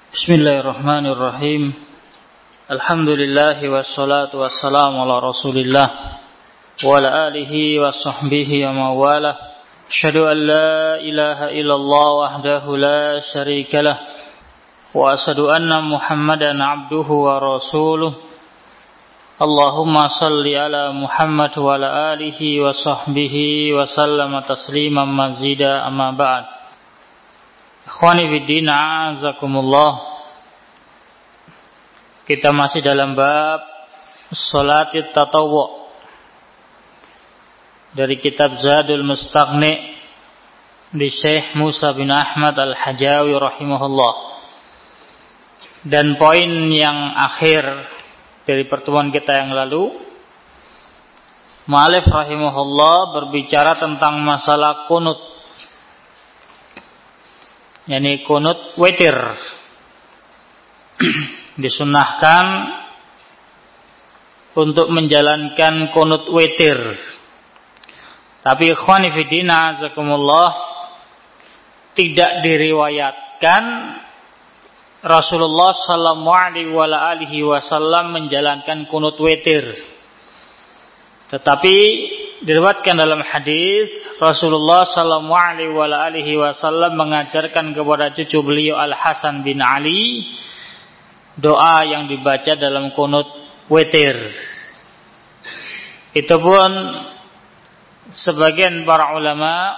Bismillahirrahmanirrahim. Alhamdulillah wassalatu wassalamu ala Rasulillah wa ala alihi wa sahbihi wa mawalah. Asyhadu an la ilaha illallah wahdahu la syarikalah wa asyhadu anna Muhammadan abduhu wa rasuluh. Allahumma salli ala Muhammad wa ala alihi wa sahbihi wa sallama tasliman mazida amma ba'd. Ikhwani fiddin, a'azakumullah. Kita masih dalam bab Sholatit Tatawwu dari kitab Zadul Mustaqni di Syekh Musa bin Ahmad Al-Hajawi rahimahullah. Dan poin yang akhir dari pertemuan kita yang lalu, mu'allif rahimahullah berbicara tentang masalah kunut, yakni kunut witir. Disunnahkan untuk menjalankan kunut witir. Tapi ikhwani fiddin, azakumullah, tidak diriwayatkan Rasulullah sallallahu alaihi wasallam menjalankan kunut witir. Tetapi diriwayatkan dalam hadis Rasulullah sallallahu alaihi wasallam mengajarkan kepada cucu beliau Al Hasan bin Ali doa yang dibaca dalam kunut witir. Itu pun sebagian para ulama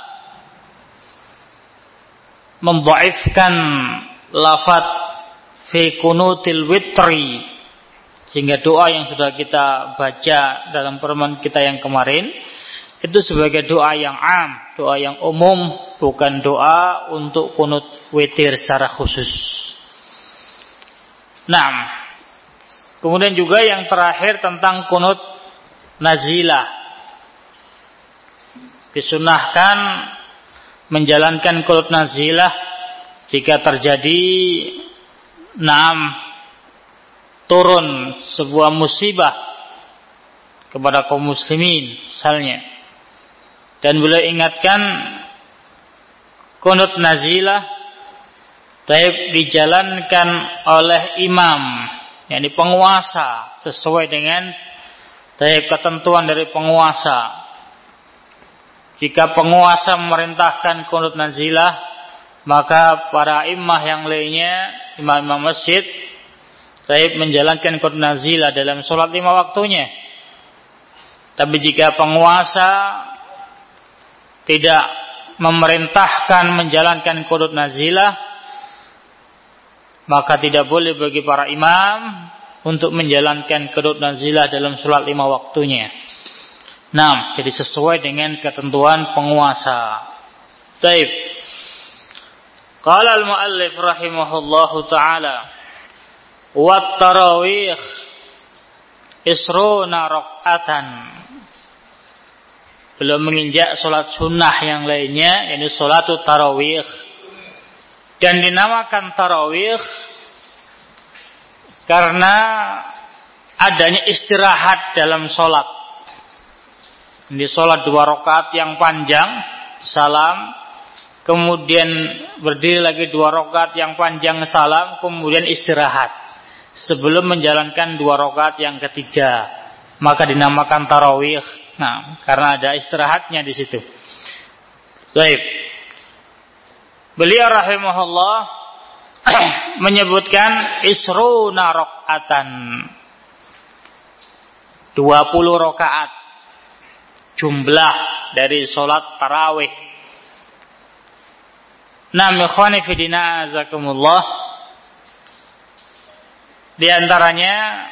mendhaifkan lafaz fi kunutil witri, sehingga doa yang sudah kita baca dalam pertemuan kita yang kemarin itu sebagai doa yang am, doa yang umum, bukan doa untuk kunut witir secara khusus. Nah, kemudian juga yang terakhir tentang kunut nazilah. Disunnahkan menjalankan kunut nazilah jika terjadi turun sebuah musibah kepada kaum muslimin misalnya. Dan beliau ingatkan kunut nazilah baik dijalankan oleh imam, yakni penguasa, sesuai dengan ketentuan dari penguasa. Jika penguasa memerintahkan kunut nazilah, maka para imam yang lainnya, imam-imam masjid, menjalankan kunut nazilah dalam sholat 5 waktunya. Tapi jika penguasa tidak memerintahkan menjalankan kunut nazilah, maka tidak boleh bagi para imam untuk menjalankan kunut nazilah dalam sholat 5 waktunya. Nah, jadi sesuai dengan ketentuan penguasa. Baik. Qala al-muallif rahimahullahu ta'ala, wat tarawih isruna rak'atan. Belum menginjak sholat sunnah yang lainnya, yakni sholatut tarawih. Dan dinamakan tarawih karena adanya istirahat dalam sholat. Di sholat 2 rakaat yang panjang, salam, kemudian berdiri lagi 2 rakaat yang panjang, salam, kemudian istirahat sebelum menjalankan 2 rakaat yang ketiga, maka dinamakan tarawih. Nah, karena ada istirahatnya di situ. Baik. Beliau rahimahullah menyebutkan isruna rak'atan, 20 rakaat jumlah dari sholat tarawih. Nah, ikhwani fidina azakumullah, di antaranya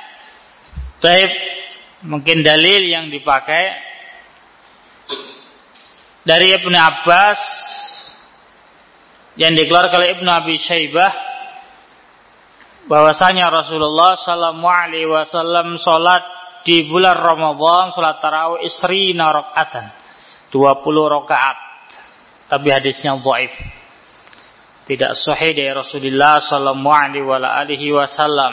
mungkin dalil yang dipakai dari Ibnu Abbas yang dikeluarkan oleh Ibnu Abi Syaibah bahwasanya Rasulullah sallallahu alaihi wasallam salat di bulan Ramadan salat tarawih isrina rakaatan, 20 rakaat. Tapi hadisnya dhaif. Tidak sahih dari Rasulullah sallallahu alaihi wasallam.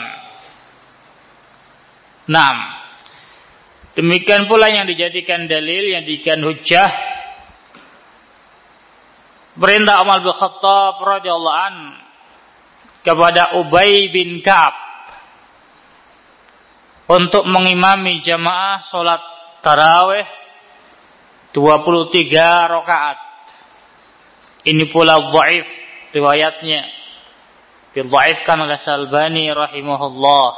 Naam. Demikian pula yang dijadikan dalil, yang dijadikan hujjah perintah Umar bin Khattab radhiyallahu an kepada Ubay bin Ka'ab untuk mengimami jamaah salat tarawih 23 rakaat. Ini pula dhaif riwayatnya, didhaifkan oleh Al-Albani rahimahullah.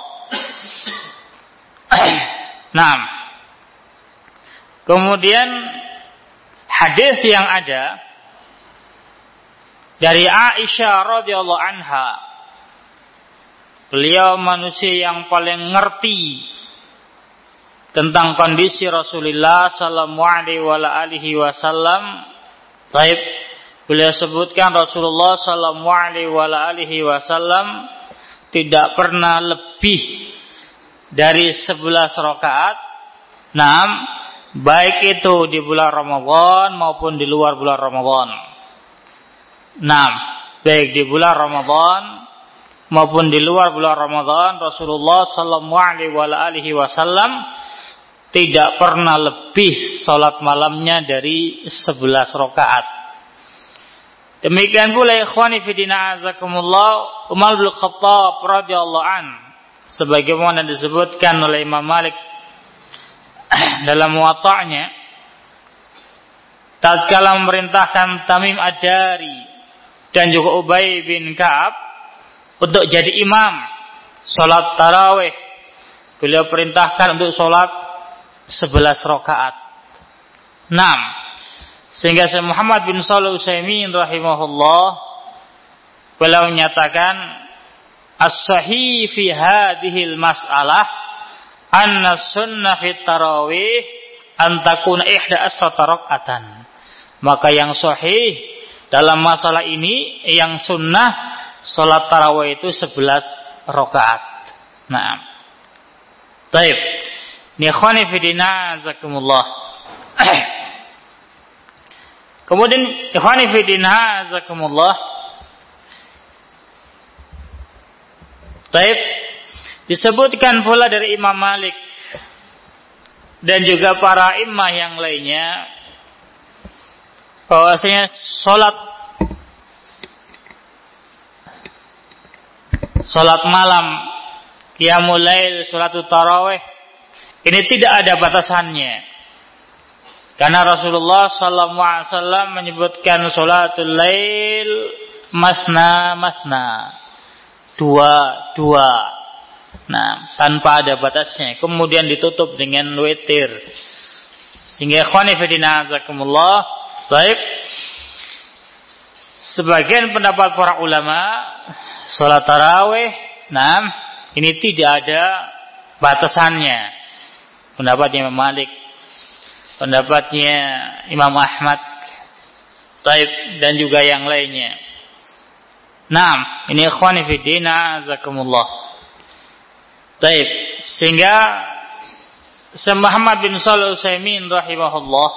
Naam. Kemudian hadis yang ada dari Aisyah radhiyallahu anha, beliau manusia yang paling ngerti tentang kondisi Rasulullah sallallahu alaihi wasallam. Baik, beliau sebutkan Rasulullah sallallahu alaihi wasallam tidak pernah lebih dari 11 rakaat. Naam, baik itu di bulan Ramadan maupun di luar bulan Ramadan. Naam, baik di bulan Ramadan maupun di luar bulan Ramadan, Rasulullah sallallahu alaihi wasallam tidak pernah lebih salat malamnya dari 11 rakaat. Demikian pula ikhwani fi din azakumullah, Umar bin Khattab radhiyallahu an, sebagaimana disebutkan oleh Imam Malik dalam Muwatta'nya, tatkala memerintahkan Tamim Ad-Dari dan juga Ubay bin Ka'ab untuk jadi imam salat tarawih, beliau perintahkan untuk salat 11 rakaat. 6. Sehingga Syekh Muhammad bin Shalih Al-Utsaimin rahimahullah beliau menyatakan as-sahih fi hadhil mas'alah anna sunnah fi tarawih an takuna 11 rakaatan. Maka yang sahih dalam masalah ini, yang sunnah salat tarawih itu 11 rakaat. Naam. Baik. Ikhwani fi din azakumullah. Kemudian ikhwani fi din azakumullah. Baik, disebutkan pula dari Imam Malik dan juga para imam yang lainnya bahwasanya salat malam, qiyamul lail, salatul tarawih ini tidak ada batasannya. Karena Rasulullah sallallahu alaihi wasallam menyebutkan salatul lail masna masna, dua. Nah, tanpa ada batasnya. Kemudian ditutup dengan witir. Sehingga ikhwani fillah azakumullah, baik, sebagian pendapat para ulama salat tarawih, nah, ini tidak ada batasannya. Pendapatnya Imam Malik, pendapatnya Imam Ahmad, baik, dan juga yang lainnya. Nah, ini ikhwani fiddin azakumullah. Baik, sehingga Syekh Muhammad bin Shalih Al-Utsaimin rahimahullah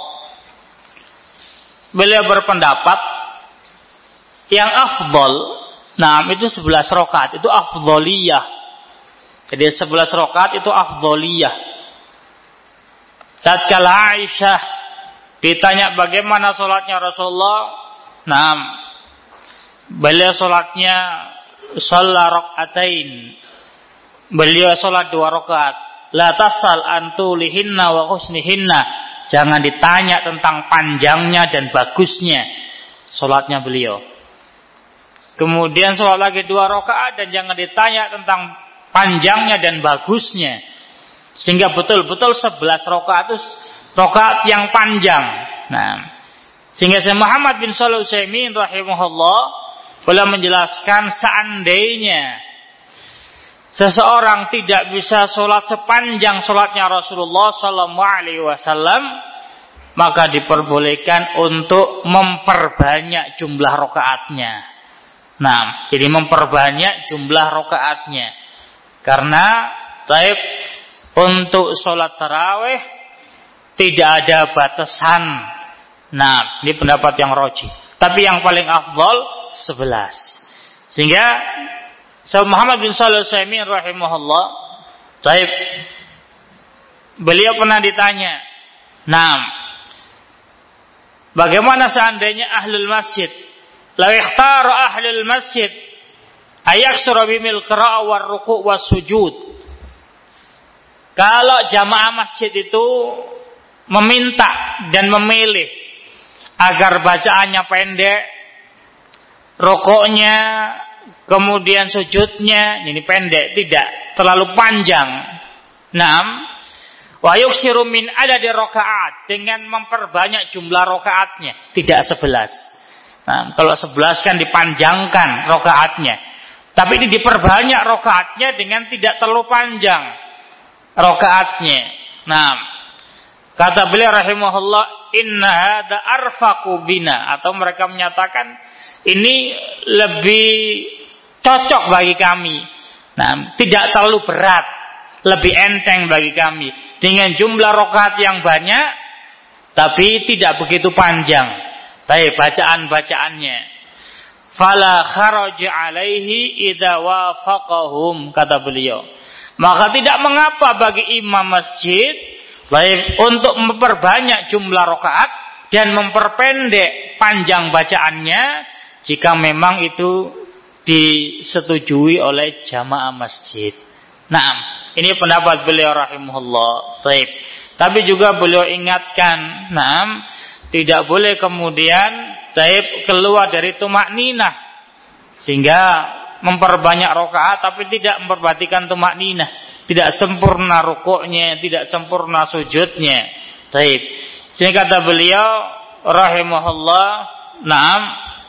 beliau berpendapat yang afdal, nah itu 11 rakaat, itu afdaliyah. Jadi 11 rakaat itu afdaliyah. Tatkala Aisyah ditanya bagaimana salatnya Rasulullah, nah beliau salatnya shalla rakaatain. Beliau salat 2 rakaat. La tasal antulihinna wa husnihinna. Jangan ditanya tentang panjangnya dan bagusnya salatnya beliau. Kemudian salat lagi 2 rakaat dan jangan ditanya tentang panjangnya dan bagusnya. Sehingga betul-betul 11 rakaat itu rakaat yang panjang. Nah, sehingga Syekh Muhammad bin Shalih Al-Utsaimin rahimahullah beliau menjelaskan seandainya seseorang tidak bisa sholat sepanjang sholatnya Rasulullah sallallahu alaihi wasallam, maka diperbolehkan untuk memperbanyak jumlah rakaatnya. Nah, jadi memperbanyak jumlah rakaatnya. Karena taib untuk sholat tarawih tidak ada batasan. Nah, ini pendapat yang rajih. Tapi yang paling afdal 11. Sehingga Syekh Muhammad bin Shalih Al-Utsaimin rahimahullah, taib, beliau pernah ditanya, nah, bagaimana seandainya ahlul masjid, law ikhtara ahlul masjid ayaksura bimil qira'ah war ruku' was sujud. Kalau jamaah masjid itu meminta dan memilih agar bacaannya pendek, rukuknya, kemudian sujudnya ini pendek, tidak terlalu panjang. Naam, wa yuksiru min adadi rakaat, dengan memperbanyak jumlah rakaatnya, tidak 11. Nah, kalau 11 kan dipanjangkan rakaatnya. Tapi ini diperbanyak rakaatnya dengan tidak terlalu panjang rakaatnya. Nah, kata beliau rahimahullah, inna hadza arfaqu bina, atau mereka menyatakan ini lebih cocok bagi kami. Nah, tidak terlalu berat, lebih enteng bagi kami dengan jumlah rakaat yang banyak tapi tidak begitu panjang. Baik bacaan-bacaannya. Fala kharaja alaihi idza wafaqahum, kata beliau. Maka tidak mengapa bagi imam masjid baik untuk memperbanyak jumlah rakaat dan memperpendek panjang bacaannya jika memang itu disetujui oleh jamaah masjid. Nah, ini pendapat beliau rahimahullah. Baik. Tapi juga beliau ingatkan, nah, tidak boleh kemudian keluar dari tumakninah sehingga memperbanyak rakaat tapi tidak memperhatikan tumakninah, tidak sempurna rukuknya, tidak sempurna sujudnya. Baik. Sehingga kata beliau rahimahullah, na'am,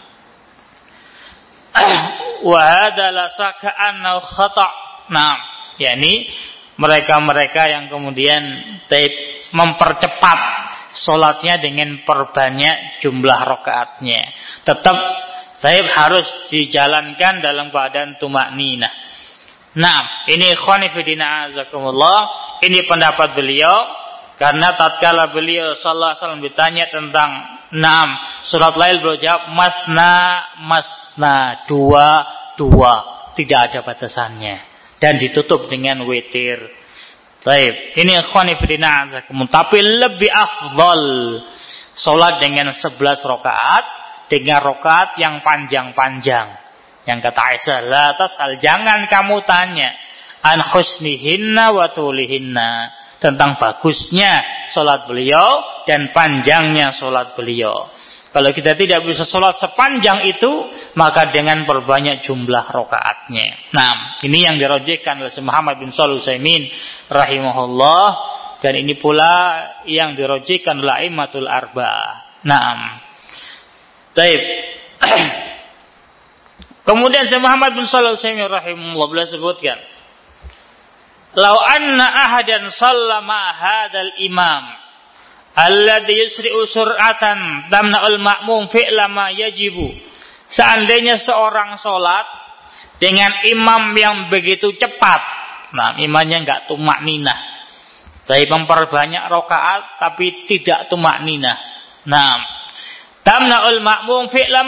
wa hadza la saka annahu khata'. Nah, yakni mereka-mereka yang kemudian mempercepat salatnya dengan perbanyak jumlah rakaatnya, tetap harus dijalankan dalam keadaan tumakninah. Nah, ini ikhwani fillah azakumullah, ini pendapat beliau karena tatkala beliau sallallahu alaihi wasallam ditanya tentang salat lail, beliau jawab masna, dua, tidak ada batasannya dan ditutup dengan witir. Baik, ini ikhwani fillah azakumullah, tapi lebih afdal salat dengan 11 rakaat dengan rakaat yang panjang-panjang. Yang kata Aisyah, la tasal, jangan kamu tanya an husnihinna wa tulihinna, tentang bagusnya salat beliau dan panjangnya salat beliau. Kalau kita tidak bisa salat sepanjang itu, maka dengan perbanyak jumlah rakaatnya. Nah, ini yang dirajihkan oleh Muhammad bin Shalih Al-Utsaimin rahimahullah, dan ini pula yang dirajihkan oleh A'immatul Arba'ah. Naam. Baik. Kemudian Muhammad bin Shalih Al-Utsaimin rahimahullah beliau sebutkan, "Lau anna ahadan sallama hadzal imam alladhi yusri'u sur'atan tamna'ul ma'mum fi'la ma yajibu." Seandainya seorang salat dengan imam yang begitu cepat, nah imamnya enggak tumakninah, baik memperbanyak rakaat tapi tidak tumakninah. Nah, tamna'ul ma'mum fi'la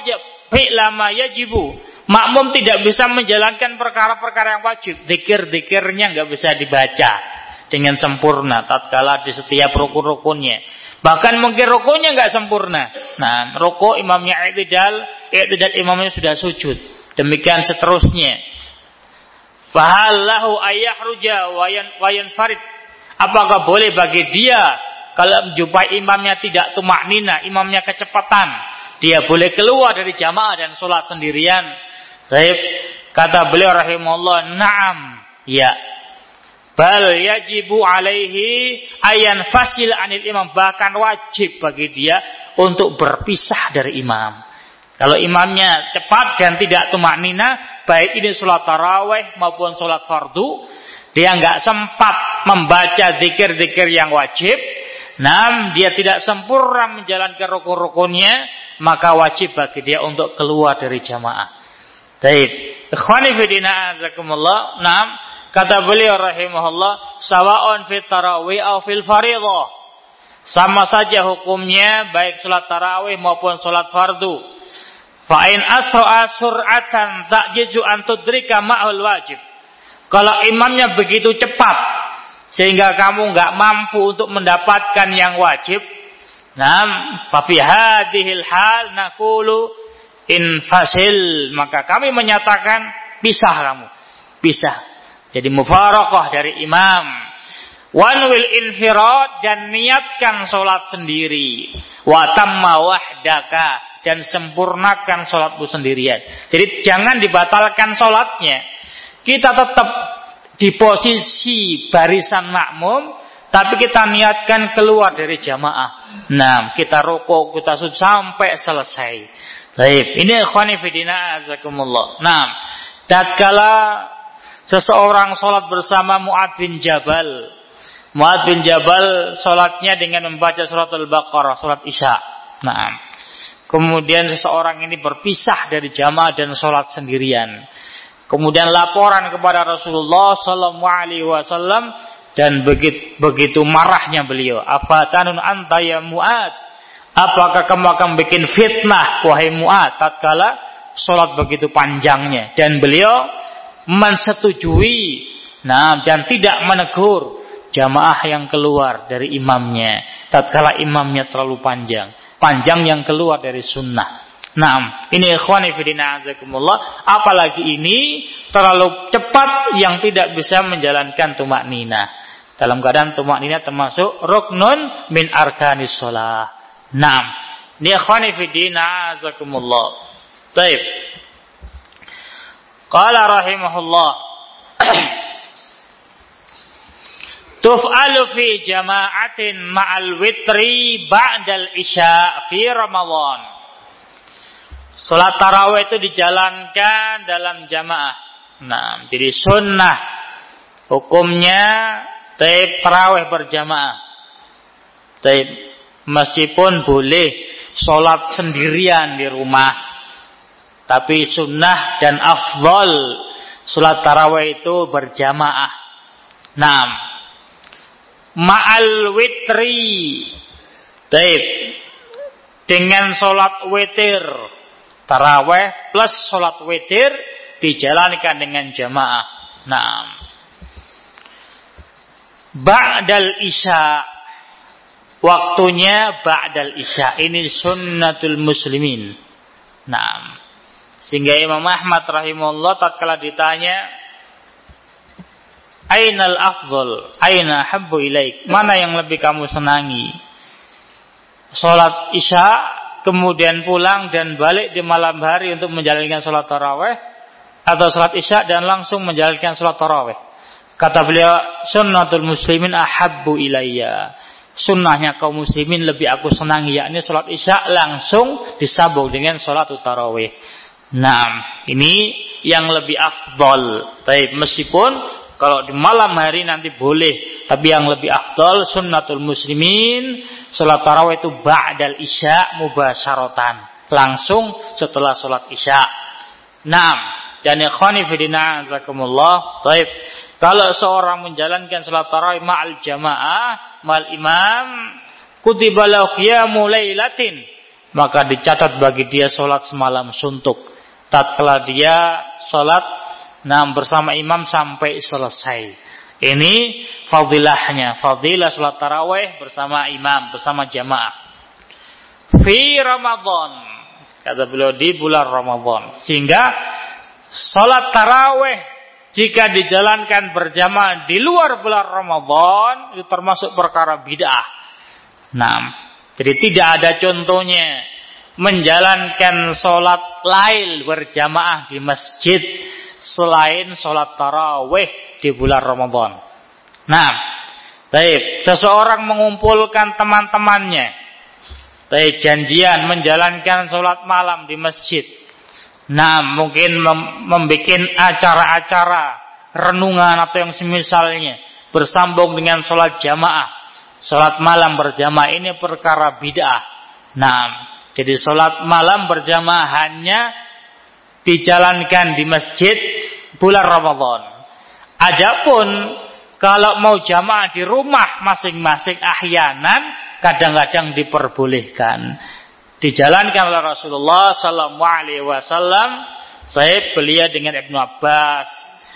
ma yajibu. Makmum tidak bisa menjalankan perkara-perkara yang wajib. Zikir-zikirnya enggak bisa dibaca dengan sempurna tatkala di setiap rukun-rukunnya. Bahkan mungkin rukunnya enggak sempurna. Nah, rukuk imamnya i'tidal imamnya sudah sujud. Demikian seterusnya. Fahallahu ayyahruja wa yanfarid. Apakah boleh bagi dia kalau menjumpai imamnya tidak tumaknina, imamnya kecepatan, dia boleh keluar dari jamaah dan sholat sendirian? Baik, kata beliau rahimahullah, na'am, ya. Bal yajibu alaihi ayan fasil anil imam, bahkan wajib bagi dia untuk berpisah dari imam. Kalau imamnya cepat dan tidak tumaknina, baik ini sholat tarawih maupun sholat fardu, dia enggak sempat membaca zikir-zikir yang wajib, dia tidak sempurna menjalankan rukun-rukunnya, maka wajib bagi dia untuk keluar dari jamaah. Baik, ikhwani fi din azakumullah. Kata beliau rahimahullah, sawa'un fit tarawih aw fil fardhah. Sama saja hukumnya baik salat tarawih maupun salat fardu. Fa in asra'a sur'atan ta'jizu an tudrika ma'al wajib. Kalau imamnya begitu cepat sehingga kamu enggak mampu untuk mendapatkan yang wajib, fa fi hadhil hal naqulu infasil, maka kami menyatakan pisah kamu. Pisah. Jadi mufaraqah dari imam. Wanwil infirad, dan niatkan sholat sendiri. Wa tamma wahdaka, dan sempurnakan sholatmu sendirian. Jadi jangan dibatalkan sholatnya. Kita tetap di posisi barisan makmum, tapi kita niatkan keluar dari jamaah. Nah, kita rukuk, kita sujud sampai selesai. Baik, ini ikhwani fillah azakumullah. Nah, tatkala seseorang sholat bersama Mu'adz bin Jabal. Mu'adz bin Jabal sholatnya dengan membaca surat Al-Baqarah, surat Isya. Nah, kemudian seseorang ini berpisah dari jamaah dan sholat sendirian. Kemudian laporan kepada Rasulullah Sallallahu Alaihi Wasallam, dan begitu marahnya beliau. Afatanun anta ya Mu'adz? Apakah kamu akan bikin fitnah wahai Mu'adz tatkala sholat begitu panjangnya? Dan beliau mensetujui, dan tidak menegur jamaah yang keluar dari imamnya tatkala imamnya terlalu panjang yang keluar dari sunnah. Nah, ini ikhwani fillah azakumullah, apalagi ini terlalu cepat yang tidak bisa menjalankan tumak ninah. Dalam keadaan tumak ninah termasuk ruknun min arkanis shalah. Nah, ini ikhwani fillah azakumullah. Baik. Qala rahimahullah, tuf'alu fi jama'atin ma'al witri ba'dal isya fi Ramadan. Salat tarawih itu dijalankan dalam jamaah. Nah, jadi sunnah hukumnya tarawih berjamaah. Meskipun boleh salat sendirian di rumah, tapi sunnah dan afdal salat tarawih itu berjamaah. Nah, ma'al witri, dengan sholat witir, taraweh plus sholat witir dijalankan dengan jamaah. Nah, ba'dal isya, waktunya ba'dal isya, ini sunnatul muslimin. Nah, sehingga Imam Ahmad rahimahullah tatkala ditanya, Ainal afdol, aina habbu ilaik, mana yang lebih kamu senangi? Salat isya kemudian pulang dan balik di malam hari untuk menjalankan salat tarawih, atau salat isya dan langsung menjalankan salat tarawih? Kata beliau, sunnatul muslimin ahabbu ilayya, sunnahnya kaum muslimin lebih aku senangi, yakni salat isya langsung disambung dengan salat tarawih. Nah, ini yang lebih afdol. Meskipun kalau di malam hari nanti boleh, tapi yang lebih afdal sunnatul muslimin salat tarawih itu ba'dal isya mubasyaratan, langsung setelah salat isya. Naam, dan ikhwani fillah azakumullah. Kalau seorang menjalankan salat tarawih ma'al jamaah, ma'al imam, kutiba lahu qiyamu lailatin, maka dicatat bagi dia salat semalam suntuk tatkala dia salat bersama imam sampai selesai. Ini fadilahnya, fadilah salat tarawih bersama imam, bersama jamaah. Fi Ramadan, kata beliau, di bulan Ramadan. Sehingga salat tarawih jika dijalankan berjamaah di luar bulan Ramadan itu termasuk perkara bid'ah. Nah, jadi tidak ada contohnya menjalankan salat lail berjamaah di masjid selain sholat tarawih di bulan Ramadan. Nah, seseorang mengumpulkan teman-temannya, janjian menjalankan sholat malam di masjid. Nah, mungkin membuat acara-acara renungan atau yang semisalnya bersambung dengan sholat jamaah, sholat malam berjamaah, ini perkara bid'ah. Nah, jadi sholat malam berjamaah hanya dijalankan di masjid bulan Ramadan. Adapun kalau mau jamaah di rumah masing-masing ahyanan, kadang-kadang diperbolehkan. Dijalankan oleh Rasulullah sallallahu alaihi wasallam. Beliau dengan Ibnu Abbas,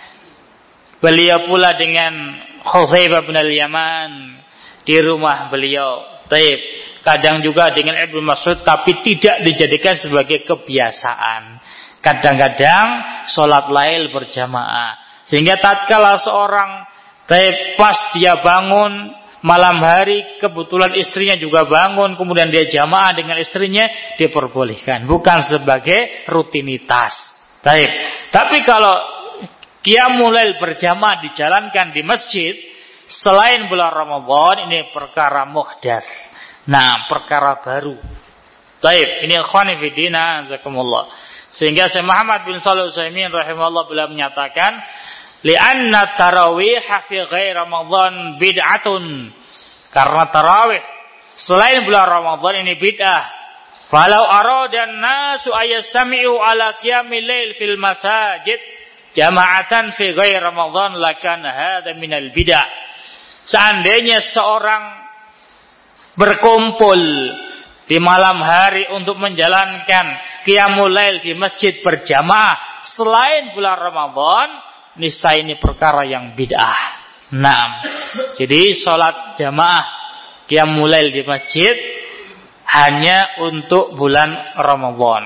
beliau pula dengan Hudzaifah bin al-Yaman di rumah beliau. kadang juga dengan Ibnu Mas'ud, tapi tidak dijadikan sebagai kebiasaan. Kadang-kadang sholat lail berjamaah, sehingga tatkala seorang pas dia bangun malam hari, kebetulan istrinya juga bangun, kemudian dia jamaah dengan istrinya, diperbolehkan, bukan sebagai rutinitas. Tapi kalau qiyamul lail berjamaah dijalankan di masjid selain bulan Ramadan, ini perkara muhdats. Nah, perkara baru. Ini ikhwani fi din, azakumullah. Sehingga Syekh Muhammad bin Shalih Al-Utsaimin rahimahullah beliau menyatakan, li'anna tarawih fi ghairi Ramadan bid'atun. Karena tarawih selain bulan Ramadan ini bid'ah. Falau aradan nasu ayastami'u ala qiyamil lail fil masajid jama'atan fi ghairi Ramadan lakana hadza minal bid'ah. Seandainya seorang berkumpul di malam hari untuk menjalankan qiyamul lail di masjid berjamaah selain bulan Ramadan, niscaya ini perkara yang bid'ah. Nah, jadi sholat jamaah qiyamul lail di masjid hanya untuk bulan Ramadan.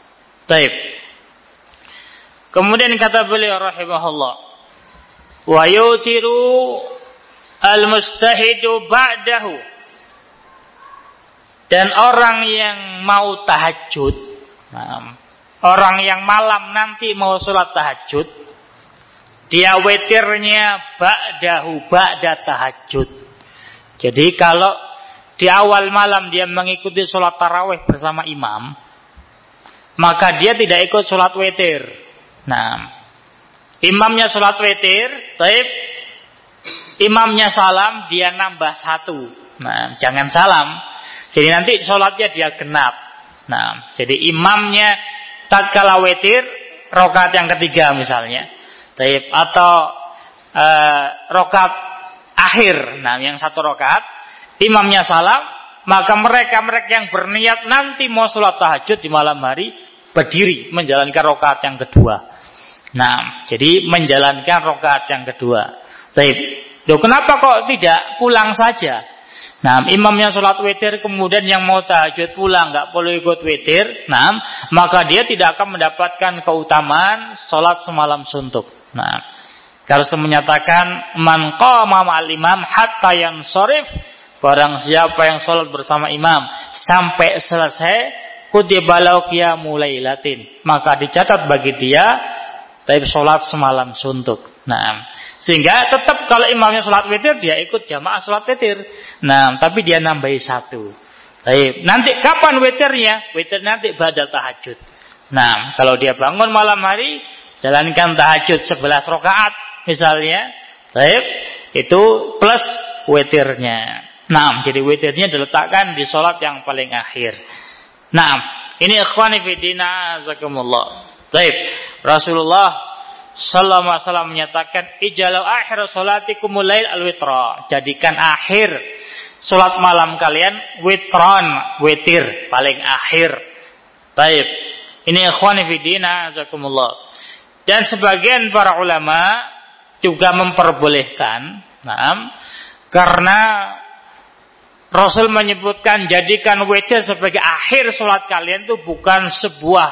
Kemudian kata beliau rahimahullah, wa yutiru al-mustahidu ba'dahu. Dan orang yang mau tahajud, orang yang malam nanti mau sholat tahajud, dia witirnya ba'da tahajud. Jadi kalau di awal malam dia mengikuti sholat tarawih bersama imam, maka dia tidak ikut sholat witir. Nah, imamnya sholat witir, imamnya salam, dia nambah 1. Nah, jangan salam. Jadi nanti sholatnya dia genap. Nah, jadi imamnya tatkala witir rakaat yang ketiga misalnya, atau rakaat akhir, nah yang 1 rakaat, imamnya salam, maka mereka yang berniat nanti mau sholat tahajud di malam hari berdiri menjalankan rakaat yang kedua. Nah, jadi menjalankan rakaat yang kedua. Kenapa kok tidak pulang saja? Nah, imamnya sholat witir, kemudian yang mau tahajud pulang, nggak perlu ikut witir. Nah, maka dia tidak akan mendapatkan keutamaan sholat semalam suntuk. Nah, kalau menyatakan man qama ma'al imam hatta yansharif, barang siapa yang sholat bersama imam sampai selesai, kutiba lahu qiyamul lailatin, maka dicatat bagi dia sholat semalam suntuk. Nah, sehingga tetap kalau imamnya sholat witir, dia ikut jamaah sholat witir. Nah, tapi dia nambahi 1. Nanti kapan witirnya? Witir nanti ba'da tahajud. Nah, kalau dia bangun malam hari, jalankan tahajud 11 rakaat misalnya, itu plus witirnya. Nah, jadi witirnya diletakkan di sholat yang paling akhir. Nah, ini ikhwani fillah azakumullah. Rasulullah sallallahu alaihi wasallam menyatakan, ijalau akhir salatikumul lail al-witra. Jadikan akhir salat malam kalian witran, witir paling akhir. Ini ikhwani fi din azakumullah. Dan sebagian para ulama juga memperbolehkan, karena Rasul menyebutkan jadikan witir sebagai akhir salat kalian itu bukan sebuah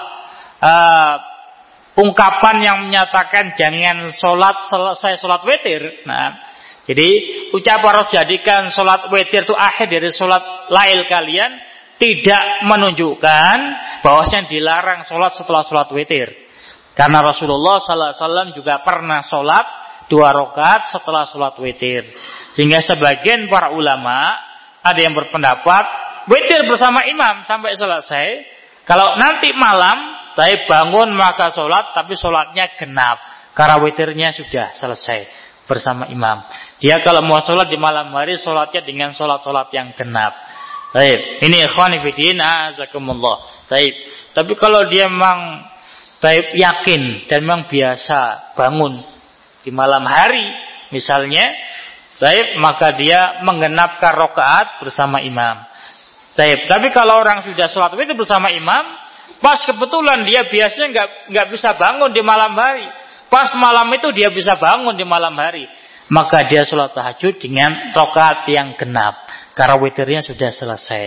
ungkapan yang menyatakan jangan sholat selesai sholat witir. Nah, jadi ucapan Rasul jadikan sholat witir itu akhir dari sholat lail kalian tidak menunjukkan bahwasanya dilarang sholat setelah sholat witir. Karena Rasulullah Sallallahu Alaihi Wasallam juga pernah sholat 2 rakaat setelah sholat witir. Sehingga sebagian para ulama ada yang berpendapat witir bersama imam sampai selesai. Kalau nanti malam bangun maka sholat, tapi sholatnya genap karena witirnya sudah selesai bersama imam. Dia kalau mau sholat di malam hari, sholatnya dengan sholat-sholat yang genap. Ini ikhwani fillah azakumullah. Tapi kalau dia memang yakin dan memang biasa bangun di malam hari misalnya, maka dia menggenapkan rakaat bersama imam. Tapi kalau orang sudah sholat witir bersama imam, pas kebetulan dia biasanya nggak bisa bangun di malam hari, pas malam itu dia bisa bangun di malam hari, maka dia sholat tahajud dengan rakaat yang genap karena witirnya sudah selesai.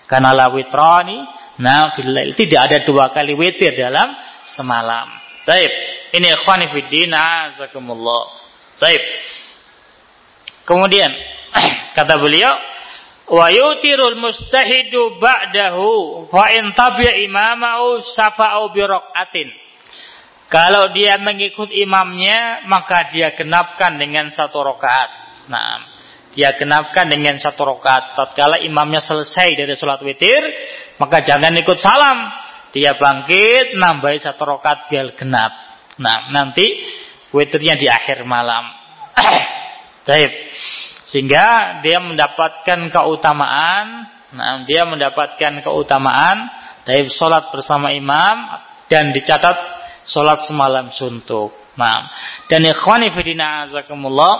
Karena la witrani fil lail, tidak ada 2 kali witir dalam semalam. Baik, ini ikhwani fiddin azakumullah. Baik. Kemudian kata beliau, wa yutirul mustahidu ba'dahu fa in tabi'a imamahu safa'u bi raqatin. Kalau dia mengikut imamnya, maka dia genapkan dengan 1 rakaat. Nah, dia genapkan dengan 1 rakaat. Tatkala imamnya selesai dari salat witir, maka jangan ikut salam. Dia bangkit, nambahi 1 rakaat biar genap. Nah, nanti witirnya di akhir malam. Baik. Sehingga dia mendapatkan keutamaan. Nah, dia mendapatkan keutamaan dari salat bersama imam dan dicatat salat semalam suntuk. Nah, dan ikhwani fillah azakumullah,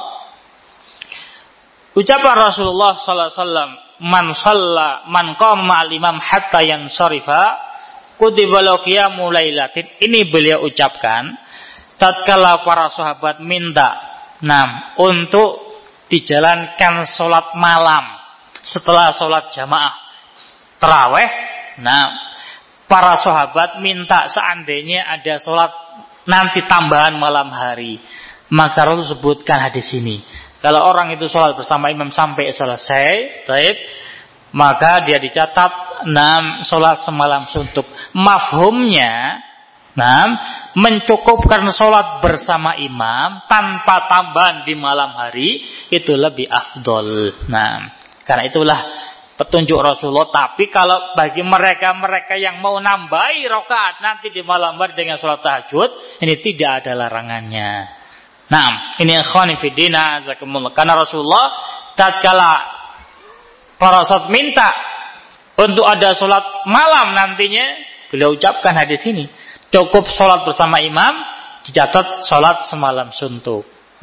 ucapan Rasulullah sallallahu alaihi wasallam, man qama ma'al imam hatta yansarifa kutiba lahu qiyamul lailatin, ini beliau ucapkan tatkala para sahabat minta untuk dijalankan salat malam setelah salat jamaah tarawih. Para sahabat minta seandainya ada salat nanti tambahan malam hari. Maka Rasul sebutkan hadis ini. Kalau orang itu salat bersama imam sampai selesai, maka dia dicatat salat semalam suntuk. Mafhumnya, mencukupkan salat bersama imam tanpa tambahan di malam hari itu lebih afdol. Karena itulah petunjuk Rasulullah. Tapi kalau bagi mereka yang mau nambahi rakaat nanti di malam hari dengan salat tahajud, ini tidak ada larangannya. Ini ikhwani fiddin azakumullah. Karena Rasulullah tatkala para sahabat minta untuk ada salat malam nantinya, beliau ucapkan hadis ini. Cukup salat bersama imam, dicatat salat semalam suntuk.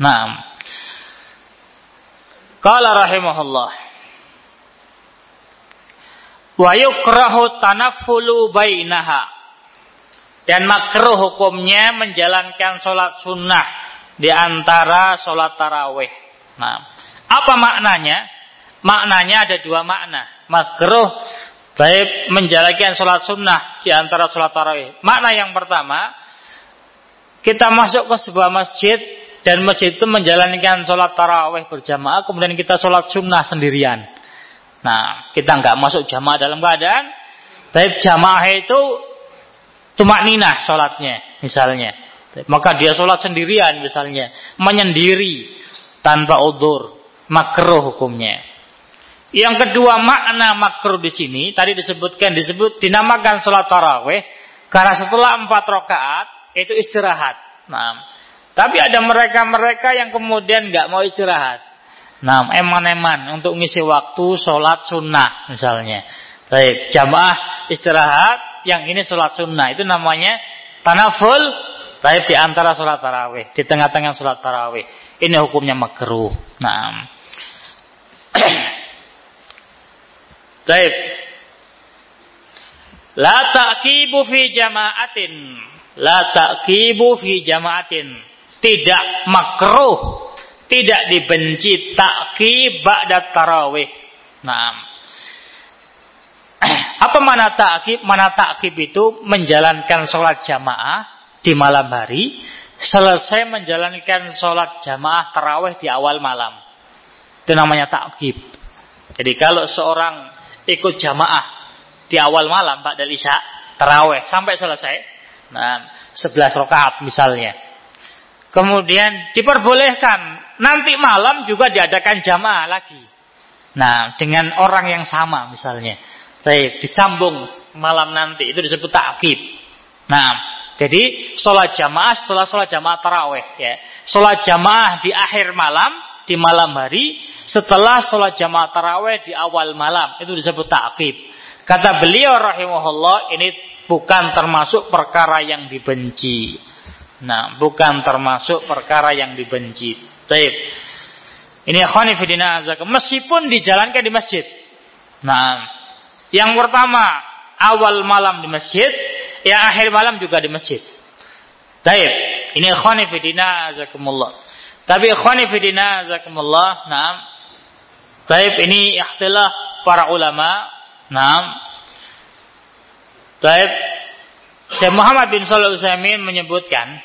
Qala rahimahullah, wa yukrahu tanaffulu bainaha, dan makruh hukumnya menjalankan sholat sunnah di antara sholat tarawih. Apa maknanya? Maknanya ada 2 makna. Makruh baik menjalankan sholat sunnah di antara sholat tarawih. Makna yang pertama, kita masuk ke sebuah masjid dan masjid itu menjalankan sholat tarawih berjamaah, kemudian kita sholat sunnah sendirian. Kita enggak masuk jamaah dalam keadaan jamaah itu tumakninah sholatnya misalnya. Maka dia sholat sendirian misalnya, menyendiri tanpa udzur, makruh hukumnya. Yang kedua makna makruh di sini tadi dinamakan sholat tarawih karena setelah 4 rakaat itu istirahat. Tapi ada mereka yang kemudian enggak mau istirahat. Eman-eman untuk ngisi waktu sholat sunnah misalnya. Jamaah istirahat, yang ini sholat sunnah. Itu namanya tanaful di antara sholat tarawih, di tengah-tengah sholat tarawih. Ini hukumnya makruh. La ta'qibu fi jama'atin. La ta'qibu fi jama'atin. Tidak makruh, tidak dibenci ta'qib ba'da tarawih. Apa makna ta'qib? Makna ta'qib itu menjalankan sholat jamaah di malam hari, selesai menjalankan sholat jamaah tarawih di awal malam. Itu namanya ta'qib. Jadi kalau seorang ikut jamaah di awal malam ba'dal isya tarawih sampai selesai, 11 rakaat misalnya, kemudian diperbolehkan nanti malam juga diadakan jamaah lagi. Dengan orang yang sama misalnya. Disambung malam nanti, itu disebut ta'qib. Jadi sholat jamaah setelah sholat jamaah tarawih, sholat jamaah di akhir malam, di malam hari, setelah sholat jamaah tarawih di awal malam, itu disebut ta'qib. Kata beliau rahimahullah, ini bukan termasuk perkara yang dibenci. Bukan termasuk perkara yang dibenci. Ini ikhwani fillah azakum, meskipun dijalankan di masjid. Yang pertama awal malam di masjid, yang akhir malam juga di masjid. Ini ikhwani fillah azakumullah. Tapi ikhwani fillah azakumullah, ini ikhtilaf para ulama Nah, baik, Syekh Muhammad bin Shalih Al-Utsaimin menyebutkan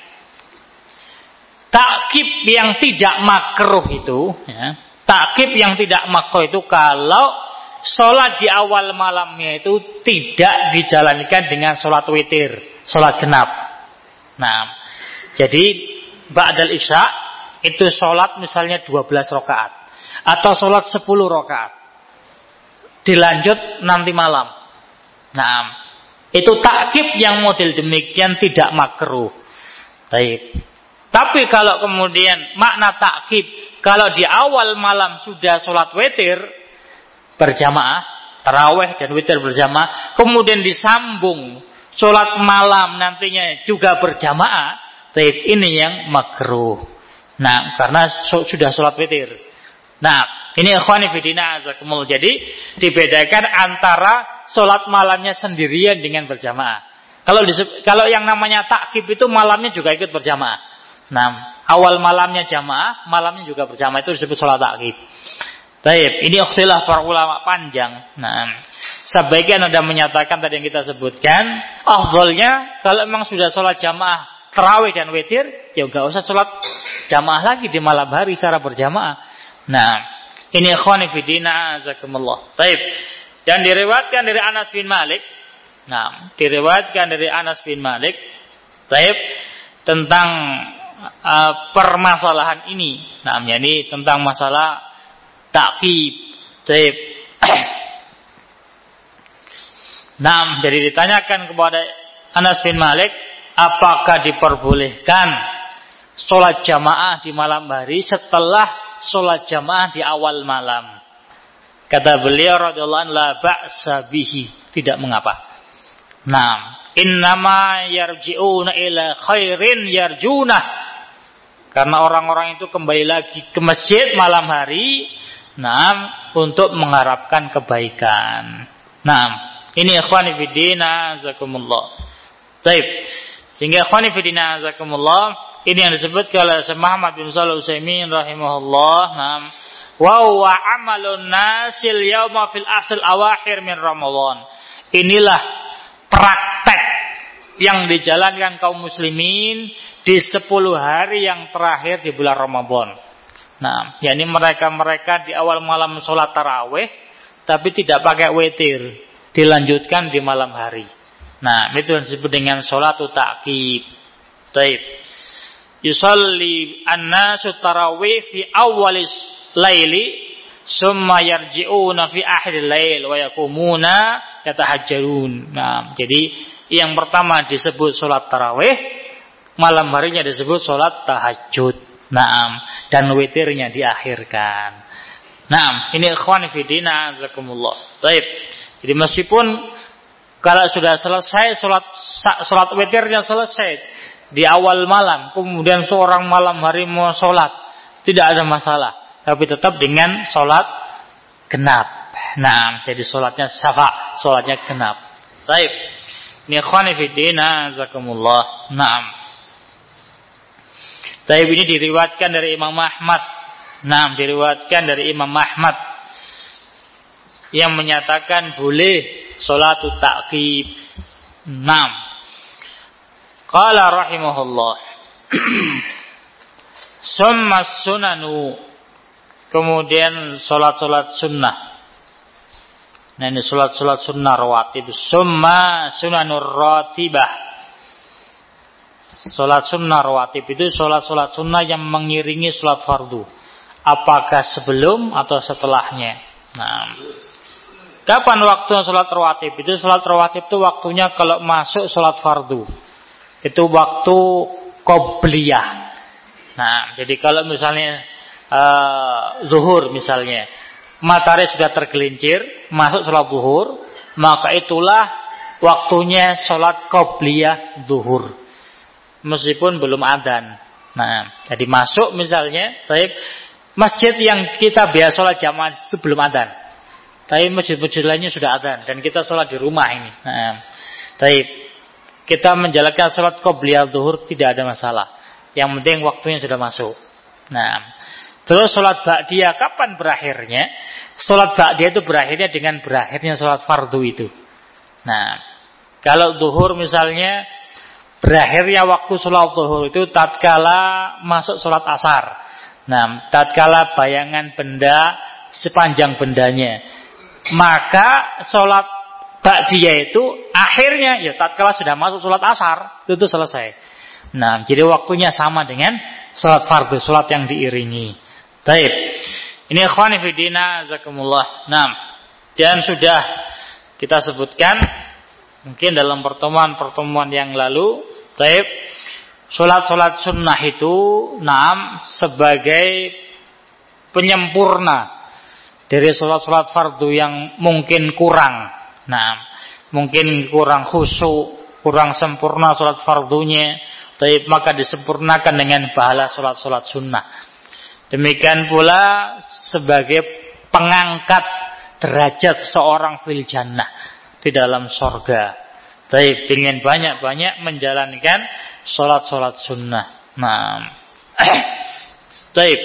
takkib yang tidak makruh itu, ya, takkib yang tidak makruh itu kalau sholat di awal malamnya itu tidak dijalankan dengan sholat witir, sholat genap. Nah, jadi ba'dal isya itu sholat misalnya 12 rakaat atau sholat 10 rakaat dilanjut nanti malam. Nah, itu takkib yang model demikian tidak makruh. Baik. Tapi kalau kemudian makna takkib kalau di awal malam sudah sholat witir berjamaah, tarawih dan witir berjamaah, kemudian disambung sholat malam nantinya juga berjamaah, baik, ini yang makruh. Nah, karena sudah sholat witir. Nah, ini ikhwani fillah azakumullah. Jadi dibedakan antara sholat malamnya sendirian dengan berjamaah. Kalau yang namanya takkib itu malamnya juga ikut berjamaah. Nah, awal malamnya jamaah, malamnya juga berjamaah, itu disebut sholat takkib. Baik, ini ikhtilaf para ulama panjang. Nah, sebagian ada menyatakan tadi yang kita sebutkan, afdhalnya kalau memang sudah sholat jamaah, tarawih dan witir, ya enggak usah sholat jamaah lagi di malam hari secara berjamaah. Nah, ini ikhwani fi din azakumullah. Baik. Dan diriwayatkan dari Anas bin Malik. Nah, diriwayatkan dari Anas bin Malik, baik, tentang permasalahan ini. Nah, yakni tentang masalah takkib. Baik. Nah, jadi ditanyakan kepada Anas bin Malik, apakah diperbolehkan sholat jamaah di malam hari setelah sholat jamaah di awal malam? Kata beliau radhiyallahu anhu, la ba'sa bihi, tidak mengapa. Nah, innama yarji'una ila khairin yarjuna. Karena orang-orang itu kembali lagi ke masjid malam hari, nah, untuk mengharapkan kebaikan. Nah, ini ikhwani fiddina azakumullah. Baik. Sehingga ikhwani fiddina azakumullah, ini yang disebutkan oleh Syekh Muhammad bin Shalih Al-Utsaimin rahimahullah. Nah, wa huwa amalun nasil yauma fil asl awakhir min Ramadan. Inilah praktek yang dijalankan kaum muslimin di 10 hari yang terakhir di bulan Ramadan. Nah, yakni mereka di awal malam sholat tarawih, tapi tidak pakai witir, dilanjutkan di malam hari. Nah, itu disebut dengan sholatut takkib. Taib. Yusalli an-nasu tarawih fi awwalis laili, summa yarji'una fi akhiril lail wa yakumuna yatahajjarun. Nah, jadi yang pertama disebut sholat tarawih, malam harinya disebut sholat tahajud. Naam, dan witirnya diakhirkan. Naam, ini ikhwan fillah azakumullah. Baik. Jadi meskipun kalau sudah selesai sholat witirnya selesai di awal malam, kemudian seorang malam hari mau sholat, tidak ada masalah, tapi tetap dengan sholat genap. Naam, jadi sholatnya syafa', sholatnya genap. Baik. Ini ikhwan fillah azakumullah. Naam. Tapi ini diriwayatkan dari Imam Ahmad. Nah, diriwayatkan dari Imam Ahmad yang menyatakan boleh sholatut takkib. Naam. Qala rahimahullah. Summa sunanu. Kemudian sholat-sholat sunnah. Nah, ini sholat-sholat sunnah rawatib. Summa sunanur ratibah. Sholat sunnah rawatib itu sholat-sholat sunnah yang mengiringi sholat fardu. Apakah sebelum atau setelahnya? Nah, kapan waktu sholat rawatib? Itu sholat rawatib itu waktunya kalau masuk sholat fardu. Itu waktu qobliyah. Nah, jadi kalau misalnya zuhur misalnya, matahari sudah tergelincir, masuk sholat zuhur, maka itulah waktunya sholat qobliyah zuhur. Meskipun belum adzan. Nah, jadi masuk misalnya, baik, masjid yang kita biasa sholat jamaah itu belum adzan. Tapi masjid-masjid lainnya sudah adzan dan kita sholat di rumah ini. Nah, baik, kita menjalankan sholat qobliyah zuhur tidak ada masalah. Yang penting waktunya sudah masuk. Nah, Terus sholat ba'diyah kapan berakhirnya? Sholat ba'diyah itu berakhirnya dengan berakhirnya sholat fardu itu. Nah, kalau zuhur misalnya berakhirnya waktu sholat zuhur itu tatkala masuk sholat asar. Nah, tatkala bayangan benda sepanjang bendanya. Maka sholat ba'diyah itu akhirnya ya tatkala sudah masuk sholat asar itu selesai. Nah, jadi waktunya sama dengan sholat fardu, sholat yang diiringi. Baik. Ini ikhwani fi din azakumullah. Nah, dan sudah kita sebutkan mungkin dalam pertemuan-pertemuan yang lalu, baik, salat-salat sunnah itu sebagai penyempurna dari salat-salat fardu yang mungkin kurang. Nah, mungkin kurang khusyuk, kurang sempurna salat fardunya, baik, maka disempurnakan dengan pahala salat-salat sunnah. Demikian pula sebagai pengangkat derajat seorang fil jannah di dalam surga. Baik, ingin banyak-banyak menjalankan salat-salat sunnah. Nah, baik.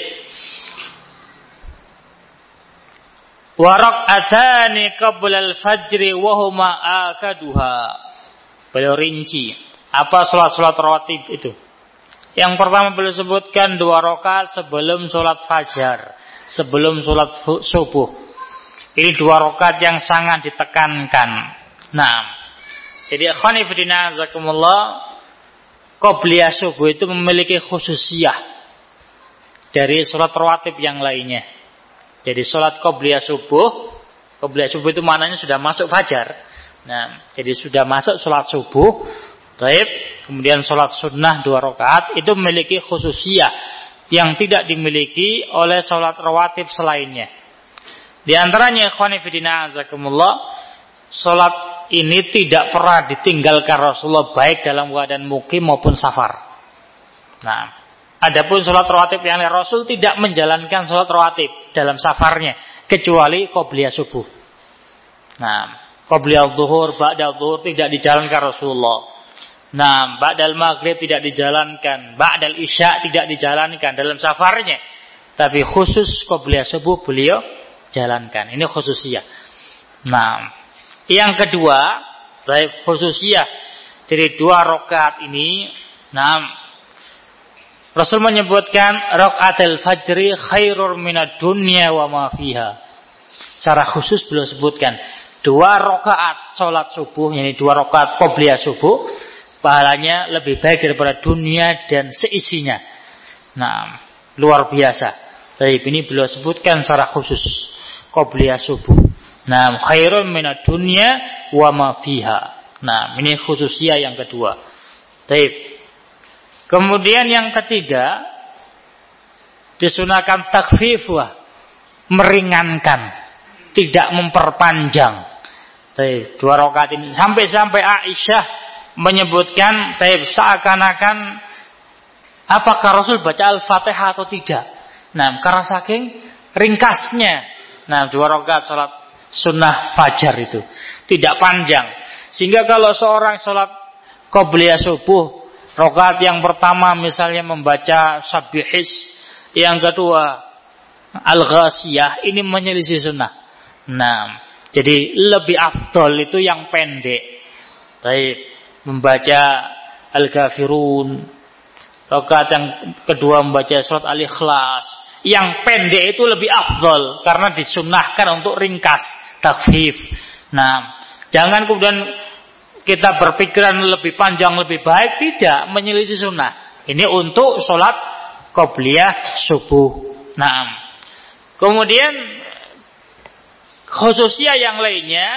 Wa rak'atani qabla al-fajri wa huma akaduha. Beliau rinci apa salat-salat rawatib itu. Yang pertama beliau sebutkan 2 rakaat sebelum sholat fajar, sebelum sholat subuh. Ini 2 rakaat yang sangat ditekankan. Nah, jadi ikhwani fillah jazakumullah, qobliyah subuh itu memiliki khususiyah dari sholat rawatib yang lainnya. Jadi sholat qobliyah subuh itu maknanya sudah masuk fajar. Nah, jadi sudah masuk sholat subuh. Baik, kemudian sholat sunnah 2 rakaat itu memiliki khususiyah yang tidak dimiliki oleh sholat rawatib selainnya. Di antaranya ikhwani fillah azakumullah, sholat ini tidak pernah ditinggalkan Rasulullah baik dalam keadaan mukim maupun safar. Nah, adapun sholat rawatib yang lain, Rasul tidak menjalankan sholat rawatib dalam safarnya kecuali qobliyah subuh. Nah, qobliyah zuhur, ba'da zuhur tidak dijalankan Rasulullah. Nah, ba'dal maghrib tidak dijalankan, ba'dal isya tidak dijalankan dalam safarnya. Tapi khusus qobliyah subuh beliau jalankan. Ini khususiyah. Nah, yang kedua, baik khususiyah dari 2 rakaat ini, Rasul menyebutkan rakaatul fajri khairur minad dunya wa ma fiha. Secara khusus beliau sebutkan 2 rakaat salat subuh, yakni 2 rakaat qobliyah subuh, pahalanya lebih baik daripada dunia dan seisinya. Nah, luar biasa. Baik, ini beliau sebutkan secara khusus qobliyah subuh. Nah, khairun minad dunya wa ma fiha. Nah, ini khususnya yang kedua. Baik. Kemudian yang ketiga, disunahkan takhfif, meringankan, tidak memperpanjang. Baik, 2 rakaat ini sampai Aisyah menyebutkan seakan-akan apakah Rasul baca Al-Fatihah atau tidak. Nah, karena saking ringkasnya. Nah, 2 rakaat salat sunnah fajar itu tidak panjang. Sehingga kalau seorang salat qobliyah subuh, rakaat yang pertama misalnya membaca Sabbihis, yang kedua Al-Ghasiyah, ini menyelisih sunnah. Nah, jadi lebih afdol itu yang pendek. Baik, membaca Al-Kafirun. Rakaat yang kedua membaca surat Al-Ikhlas. Yang pendek itu lebih afdol karena disunnahkan untuk ringkas, takhfif. Nah, jangan kemudian kita berpikiran lebih panjang lebih baik, tidak, menyelisih sunnah. Ini untuk sholat qobliyah subuh. Nah, kemudian khususnya yang lainnya,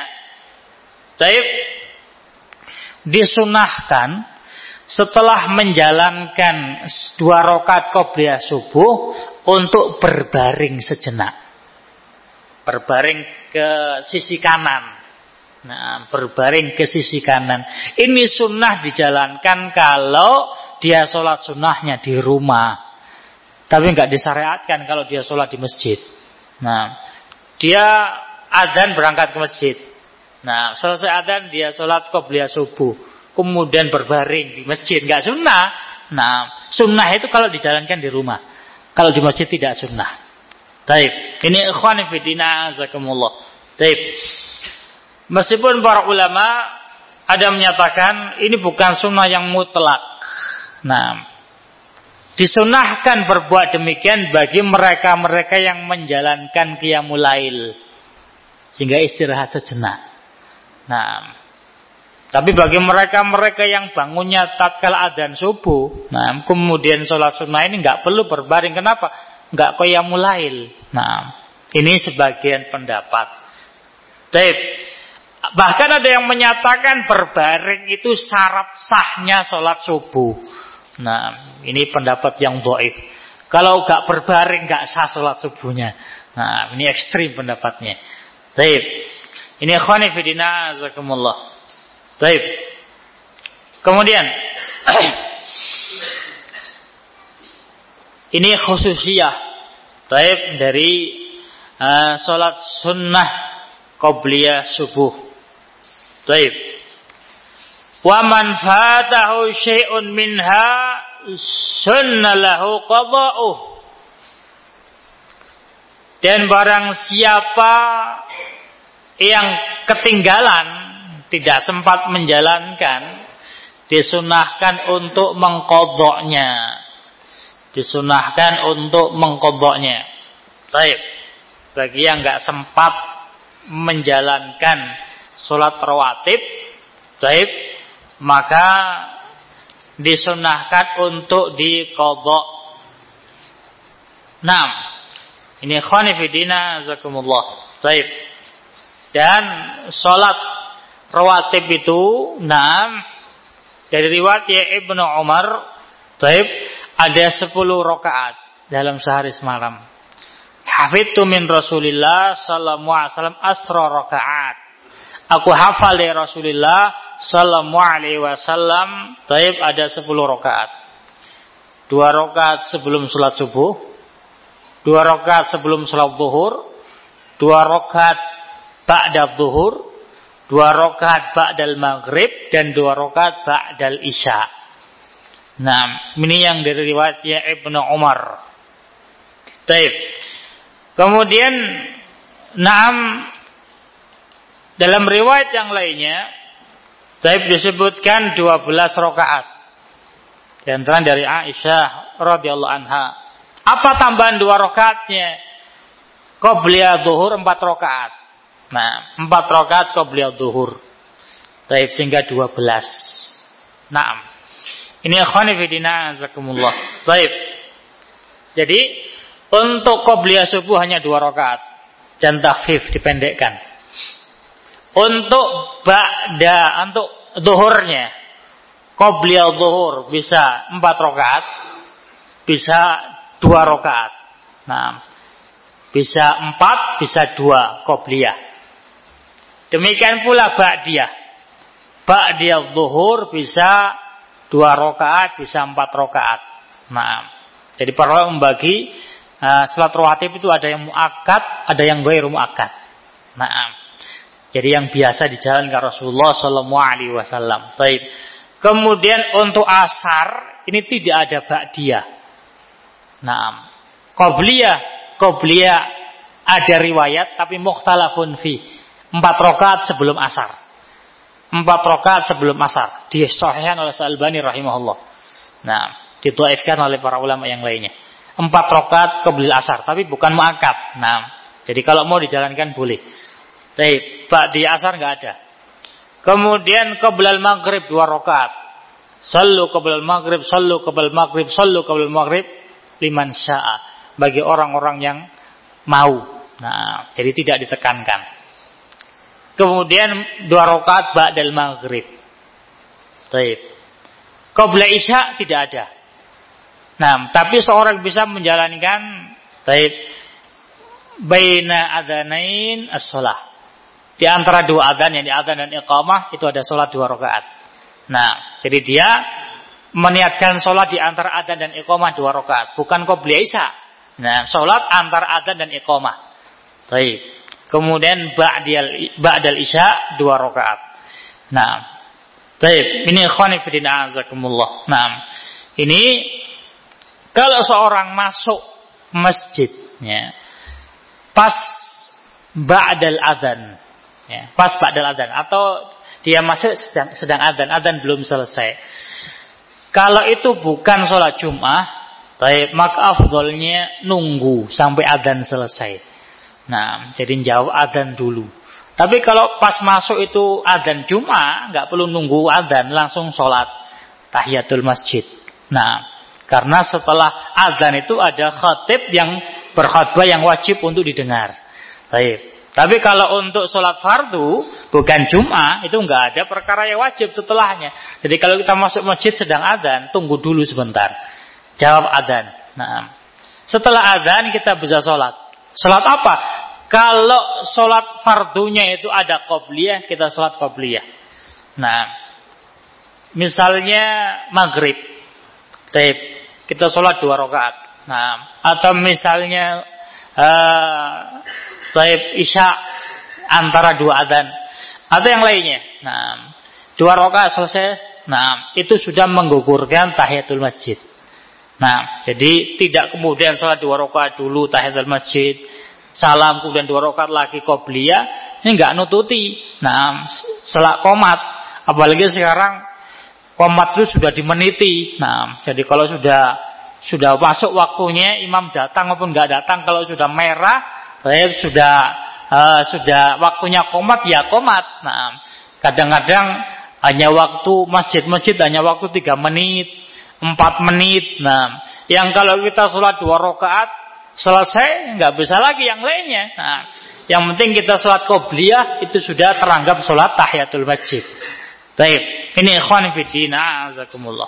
disunahkan setelah menjalankan 2 rakaat qobliyah subuh untuk berbaring sejenak, berbaring ke sisi kanan. Nah, berbaring ke sisi kanan. Ini sunnah dijalankan kalau dia sholat sunnahnya di rumah, tapi nggak disyariatkan kalau dia sholat di masjid. Nah, dia adzan berangkat ke masjid. Nah, selesai adzan dia sholat qobliyah subuh, kemudian berbaring di masjid, nggak sunnah. Nah, sunnah itu kalau dijalankan di rumah. Kalau di masjid tidak sunnah. Taib. Ini ikhwan fillah azakumullah. Taib. Meskipun para ulama ada menyatakan ini bukan sunnah yang mutlak. Nah, disunahkan berbuat demikian bagi mereka-mereka yang menjalankan qiyamul lail sehingga istirahat sejenak. Nah, tapi bagi mereka-mereka yang bangunnya tatkala adzan subuh, nah kemudian sholat sunnah ini nggak perlu berbaring. Kenapa? Nggak qiyamul lail. Nah, ini sebagian pendapat. Baik. Bahkan ada yang menyatakan berbaring itu syarat sahnya sholat subuh. Nah, ini pendapat yang dhaif. Kalau enggak berbaring enggak sah salat subuhnya. Nah, ini ekstrim pendapatnya. Baik. Ini ikhwani fi din azakumullah. Baik. Kemudian ini khususiyah baik dari salat sunnah qabliyah subuh. Baik. Wa man fatahu syai'un minha sunnalahu qada'uh. Dan barang siapa yang ketinggalan, tidak sempat menjalankan, disunahkan untuk mengqadha'nya. Disunahkan untuk mengqadha'nya. Baik. Bagi yang enggak sempat menjalankan salat rawatib, baik, maka disunahkan untuk diqadha. Naam. Ini ikhwani fi din azakumullah. Baik. Dan salat rawatib itu, naam, dari riwayat Ibnu Umar, baik, ada 10 rakaat dalam sehari semalam. Hafidtu min Rasulillah sallallahu alaihi wasallam asra rakaat. Aku hafal dari Rasulullah sallallahu alaihi wasallam, taib ada 10 rakaat. 2 rakaat sebelum salat subuh, 2 rakaat sebelum salat zuhur, 2 rakaat ba'da zuhur, 2 rakaat ba'dal maghrib, dan 2 rakaat ba'dal isya. Nah, ini yang dari riwayatnya Ibnu Umar. Taib. Kemudian, dalam riwayat yang lainnya, Taib disebutkan 12 rakaat. Di antara dari Aisyah radhiyallahu anha. Apa tambahan 2 rakaatnya? Qabliyah zuhur 4 rakaat. Nah, 4 rakaat qabliyah zuhur. Taib sehingga 12. Naam. Ini ikhwani fi din azakumullah. Taib. Jadi untuk qabliyah subuh hanya 2 rakaat dan takhfif dipendekkan. Untuk zuhurnya, qabliyah zuhur bisa 4 rakaat, bisa 2 rakaat. Nah, bisa 4, bisa 2 qabliyah. Demikian pula ba'diyah. Ba'diyah zuhur bisa 2 rakaat, bisa 4 rakaat. Nah, jadi para ulama membagi salat rawatib itu ada yang muakkad, ada yang ghairu muakkad. Nah, jadi yang biasa dijalankan Rasulullah sallallahu alaihi wasallam. Baik. Kemudian untuk asar ini tidak ada ba'diyah. Naam. Qabliyah ada riwayat tapi mukhtalafun fi. 4 rakaat sebelum asar. 4 rakaat sebelum asar. Disahihkan oleh Al-Albani rahimahullah. Nah, didhaifkan oleh para ulama yang lainnya. 4 rakaat qablil asar tapi bukan muakkad. Nah, jadi kalau mau dijalankan boleh. Baik, ba'di asar enggak ada. Kemudian qablal maghrib 2 rakaat. Sallu qablal maghrib, sallu qablal maghrib, sallu qablal maghrib liman syaa. Bagi orang-orang yang mau. Nah, jadi tidak ditekankan. Kemudian 2 rakaat ba'dal maghrib. Baik. Qabla isya tidak ada. Nah, tapi seorang bisa menjalankan baik baina adzanain as-shalah. Di antara 2 adzan, yang di adzan dan iqamah itu ada salat 2 rakaat. Nah, jadi dia meniatkan salat di antara adzan dan iqamah 2 rakaat, bukan qabliyah isya. Nah, salat antara adzan dan iqamah. Baik. Kemudian ba'dal isya 2 rakaat. Nah, baik, ini ikhwani fillah azakumullah. Nah, ini kalau seorang masuk masjid, ya, pas ba'dal adzan, ya, pas ba'dal adzan, atau dia masuk sedang adzan belum selesai. Kalau itu bukan sholat Jum'ah, maka afdolnya nunggu sampai adzan selesai. Nah, jadi jawab adzan dulu. Tapi kalau pas masuk itu adzan Jum'ah, nggak perlu nunggu adzan, langsung sholat tahiyatul masjid. Nah, karena setelah adzan itu ada khatib yang berkhutbah yang wajib untuk didengar. Tapi kalau untuk sholat fardu, bukan Jum'ah, itu nggak ada perkara yang wajib setelahnya. Jadi kalau kita masuk masjid sedang adzan, tunggu dulu sebentar. Jawab adzan. Nah, setelah adzan kita bisa sholat. Sholat apa? Kalau sholat fardunya itu ada qobliyah, kita sholat qobliyah. Nah, misalnya maghrib, kita sholat 2 rakaat. Nah, atau misalnya isya antara 2 adzan, atau yang lainnya. Nah, 2 rakaat selesai. Nah, itu sudah menggugurkan tahiyatul masjid. Nah, jadi tidak kemudian sholat 2 rakaat dulu tahiyatul masjid, salam kemudian 2 rakaat lagi qobliyah, ini enggak nututi. Nah, selak qomat, apalagi sekarang qomat itu sudah dimeniti. Nah, jadi kalau sudah masuk waktunya, imam datang maupun enggak datang, kalau sudah merah, sudah waktunya qomat ya qomat. Nah, kadang-kadang hanya waktu masjid-masjid hanya waktu 3 menit, 4 menit. Nah, yang kalau kita sholat 2 rakaat selesai, nggak bisa lagi yang lainnya. Nah, yang penting kita sholat qobliyah itu sudah teranggap sholat tahiyatul masjid. Baik, ini ikhwan fillah, a'azakumullah.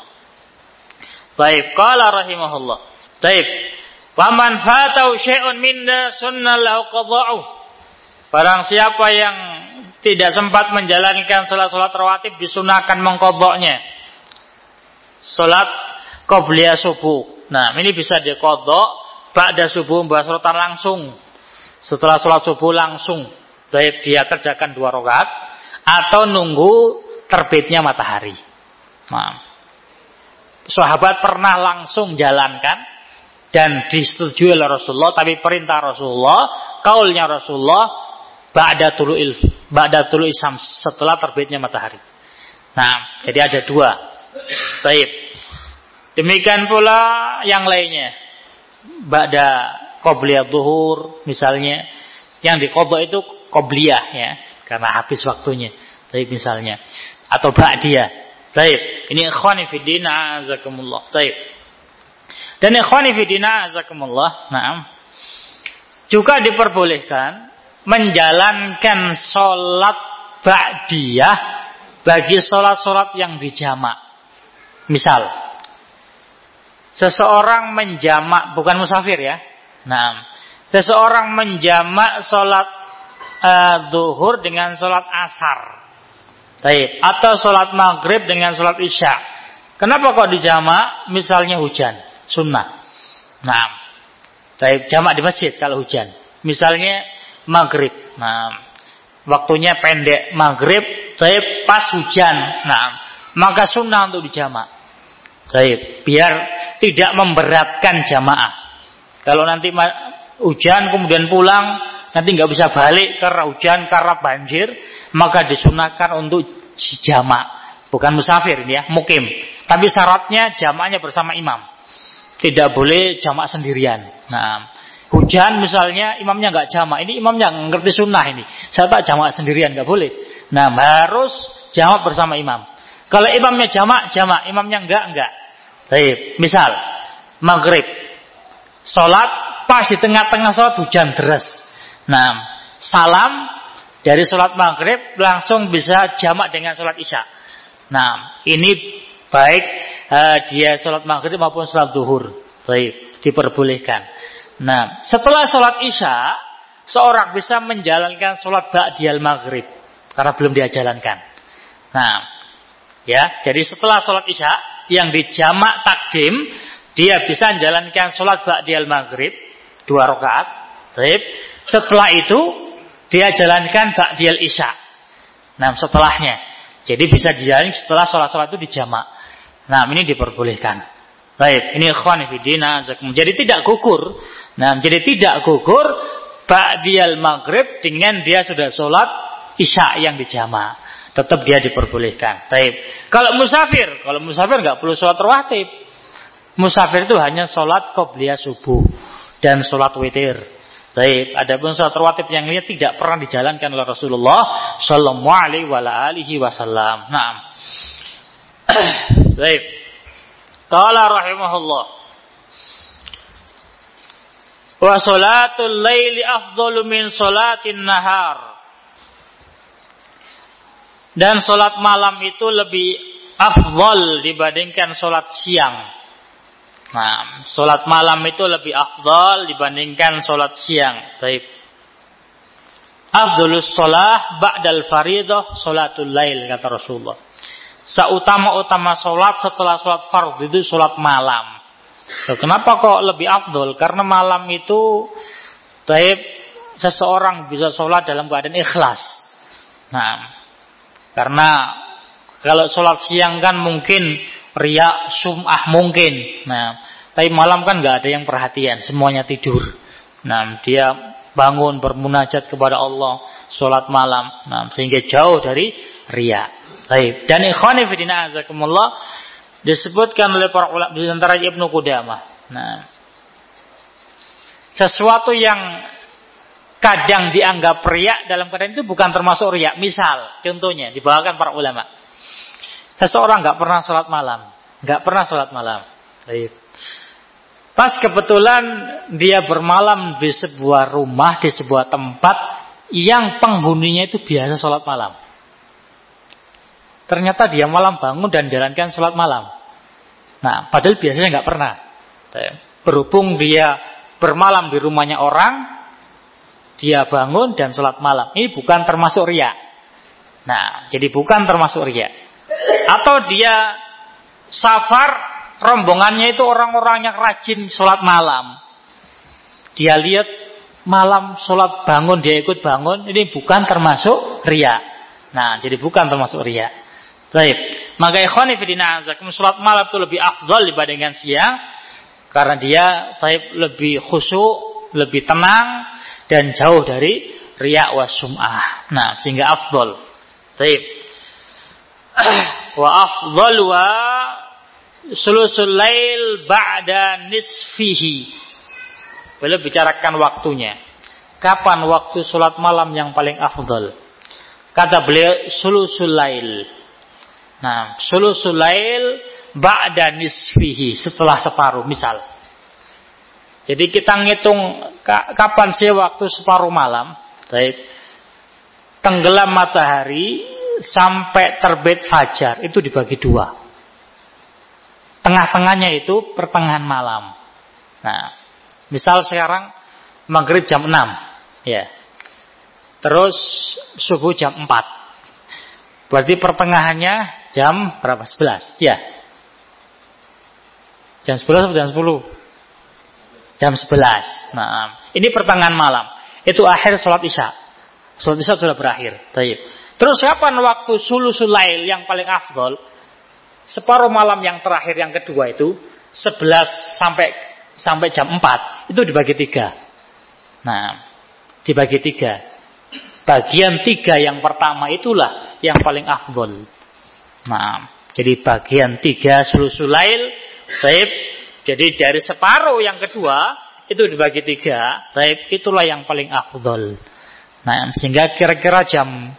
Baik, qala rahimahullah. Baik, wa man fatau syai'un min sunnah lahu qada'u. Barang siapa yang tidak sempat menjalankan sholat-sholat rawatib, disunahkan mengqada'nya. Sholat qobliyah subuh. Nah, ini bisa diqada' ba'da subuh mubasharatan langsung. Setelah sholat subuh langsung. Baik dia kerjakan 2 rakaat atau nunggu terbitnya matahari. Nah, sahabat pernah langsung jalankan dan disetujui oleh Rasulullah, tapi perintah Rasulullah, kaulnya Rasulullah ba'da tulu'i syams, setelah terbitnya matahari. Nah, jadi ada 2. Baik. Demikian pula yang lainnya. Ba'da qobliyah zuhur misalnya, yang diqadha itu qobliyah ya, karena habis waktunya. Baik misalnya, atau ba'diyah. Baik, ini ikhwani fi din a'azakumullah. Baik. Dan ikhwani fi din a'azakumullah, na'am. Juga diperbolehkan menjalankan salat ba'diyah bagi salat-salat yang dijamak. Misal seseorang menjamak, bukan musafir ya. Nah, seseorang menjamak sholat zuhur dengan sholat asar, atau sholat maghrib dengan sholat isya. Kenapa kok dijamak? Misalnya hujan, sunnah. Nah, jamak di masjid kalau hujan. Misalnya maghrib. Nah, waktunya pendek maghrib, pas hujan. Nah, maka sunnah untuk dijamak. Biar tidak memberatkan jamaah. Kalau nanti hujan kemudian pulang, nanti nggak bisa balik karena hujan, karena banjir, maka disunahkan untuk jamak. Bukan musafir ini ya, mukim. Tapi syaratnya jamaknya bersama imam. Tidak boleh jamak sendirian. Nah, hujan misalnya imamnya nggak jamak, ini imamnya nggak ngerti sunnah ini. Saya tak jamak sendirian, nggak boleh. Nah, harus jamak bersama imam. Kalau imamnya jamak, imamnya enggak. Baik, misal maghrib, sholat pas di tengah-tengah sholat hujan deras. Nah, salam dari sholat maghrib langsung bisa jamak dengan sholat isya. Nah, ini baik dia sholat maghrib maupun sholat zuhur. Baik, diperbolehkan. Nah, setelah sholat isya, seorang bisa menjalankan sholat ba'diyal maghrib karena belum dia jalankan. Nah, ya, jadi setelah sholat isya yang dijamak takdim, dia bisa menjalankan sholat ba'diyal maghrib 2 rakaat. Setelah itu dia jalankan ba'diyal isya. Nah, setelahnya, jadi bisa dijalani setelah sholat-sholat itu dijamak. Nah, ini diperbolehkan. Baik, ini ikhwan fillah. Jadi tidak gugur. Nah, jadi tidak gugur ba'diyal maghrib dengan dia sudah sholat isya yang dijama. Tetap dia diperbolehkan. Baik. Kalau musafir nggak perlu sholat rawatib. Musafir itu hanya sholat qobliyah subuh dan sholat witir. Baik. Adapun sholat rawatib yang lainnya tidak pernah dijalankan oleh Rasulullah Sallallahu Alaihi Wasallam. Naam. Baik. Qala rahimahullah. Wa sholatul laili afdalu min sholatin nahar. Dan sholat malam itu lebih afdal dibandingkan sholat siang. Nah, sholat malam itu lebih afdal dibandingkan sholat siang. Baik. Afdalus sholah ba'dal faridah sholatul lail, kata Rasulullah. Seutama-utama sholat setelah sholat fardhu itu sholat malam. So, kenapa kok lebih afdal? Karena malam itu seseorang bisa sholat dalam keadaan ikhlas. Nah, karena kalau sholat siang kan mungkin riya, sum'ah mungkin. Nah, tapi malam kan nggak ada yang perhatian, semuanya tidur. Nah, dia bangun bermunajat kepada Allah, sholat malam. Nah, sehingga jauh dari riya. Baik. Dan ikhwani fillah azakumullah disebutkan oleh para ulama di antara Ibnu Qudamah. Nah, sesuatu yang kadang dianggap riya dalam keadaan itu bukan termasuk riya. Misal, contohnya dibawakan para ulama. Seseorang nggak pernah sholat malam. Baik. Pas kebetulan dia bermalam di sebuah rumah, di sebuah tempat yang penghuninya itu biasa sholat malam. Ternyata dia malam bangun dan jalankan sholat malam. Nah, padahal biasanya nggak pernah. Berhubung dia bermalam di rumahnya orang, dia bangun dan sholat malam. Ini bukan termasuk riya. Nah, jadi bukan termasuk riya. Atau dia safar, rombongannya itu orang-orang yang rajin sholat malam. Dia lihat malam sholat bangun, dia ikut bangun. Ini bukan termasuk riya. Nah, jadi bukan termasuk riya. Baik. Maka ikhwani fillah, sholat malam itu lebih afdal dibandingkan siang karena dia lebih khusyuk, lebih tenang dan jauh dari riya wa sum'ah. Nah, sehingga afdal. Baik. Wa afdal wa sulusul lail ba'da nisfihi. Beliau bicarakan waktunya. Kapan waktu sholat malam yang paling afdal? Kata beliau sulusul lail. Nah, sulusul lail ba'da nisfihi, setelah separuh misal. Jadi kita ngitung kapan sih waktu separuh malam? Baik. Tenggelam matahari sampai terbit fajar itu dibagi dua. Tengah-tengahnya itu pertengahan malam. Nah, misal sekarang maghrib jam 6, ya. Terus subuh jam 4. Berarti pertengahannya jam berapa? 11. Ya. Jam 11 atau jam 10? Jam 11. Nah, ini pertengahan malam. Itu akhir sholat isya. Sholat isya sudah berakhir. Baik. Terus kapan waktu sulusul lail yang paling afdol? Separuh malam yang terakhir yang kedua itu 11 sampai jam 4. Itu dibagi 3. Nah, dibagi 3. Bagian 3 yang pertama itulah yang paling afdol. Nah, jadi bagian 3 sulusul lail, baik. Jadi dari separuh yang kedua itu dibagi 3, baik. Itulah yang paling afdol. Nah, sehingga kira-kira jam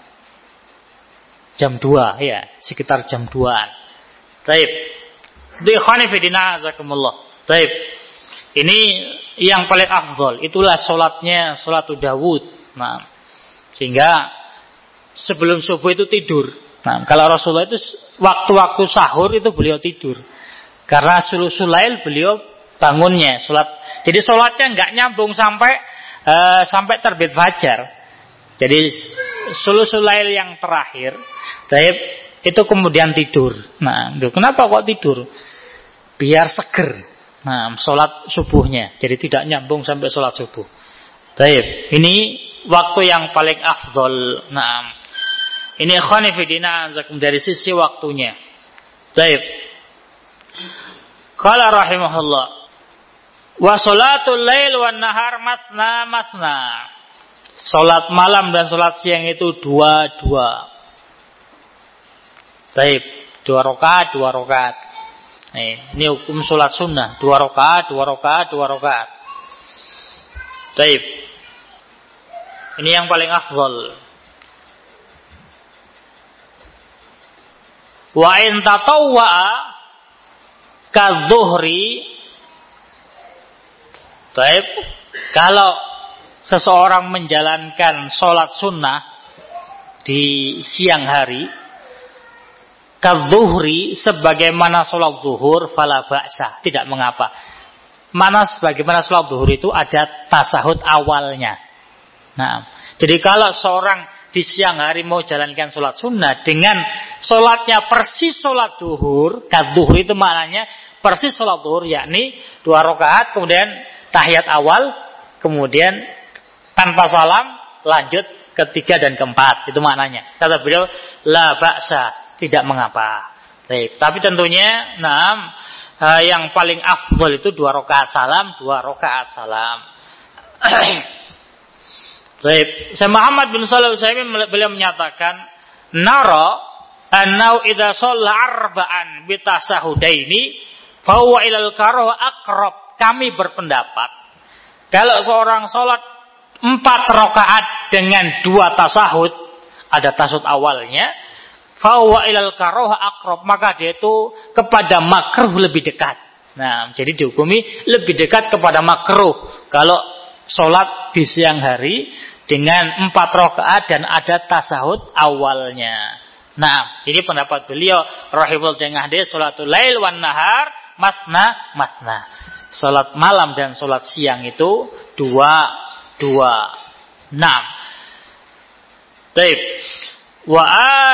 2 ya, sekitar jam 2-an. Baik. Di khonifidina azakumullah. Baik. Ini yang paling afdol. Itulah sholatnya sholatul Dawud. Nah, sehingga sebelum subuh itu tidur. Nah, kalau Rasulullah itu waktu-waktu sahur itu beliau tidur. Karena sulusul lail beliau bangunnya sholat. Jadi sholatnya nggak nyambung sampai terbit fajar. Jadi sulusul lail yang terakhir, itu kemudian tidur. Nah, kenapa kok tidur? Biar seger. Nah, sholat subuhnya. Jadi tidak nyambung sampai sholat subuh. Ini waktu yang paling afdol. Nah, ini khonifidina dari sisi waktunya. Qala rahimahullah, wa sholatul lail wan nahar masna masna. Salat malam dan salat siang itu dua-dua. Baik, 2 rakaat, 2 rakaat. Ini hukum salat sunnah, 2 rakaat, 2 rakaat, 2 rakaat. Baik. Ini yang paling afdal. Wa in tatawwa'a kadzuhri. Baik. Kalau seseorang menjalankan salat sunnah di siang hari, kadzuhri sebagaimana salat zuhur, fala ba'sa, tidak mengapa. Mana sebagaimana salat zuhur itu ada tasahud awalnya. Nah, jadi kalau seorang di siang hari mau jalankan salat sunnah dengan salatnya persis salat zuhur, kadzuhur itu maknanya persis salat zuhur, yakni 2 rakaat kemudian tahiyat awal, kemudian tanpa salam lanjut ketiga dan keempat, itu maknanya. Kata beliau, la ba'sa, tidak mengapa. Baik, tapi tentunya yang paling afdal itu 2 rakaat salam, 2 rakaat salam. Baik, Syekh Muhammad bin Shalih Al-Utsaimin beliau menyatakan, nara annau idza shalla arba'an bi tasahudaini fa huwa ilal karah aqrab. Kami berpendapat kalau seorang salat 4 rakaat dengan 2 tasahud, ada tasahud awalnya, fa huwa ilal karah aqrab, maka dia itu kepada makruh lebih dekat. Nah, jadi dihukumi lebih dekat kepada makruh kalau salat di siang hari dengan 4 rakaat dan ada tasahud awalnya. Nah, ini pendapat beliau rahimahullah dengan hadis salatul lail wan nahar masna masna. Salat malam dan salat siang itu 2-2. Nah. Baik. Wa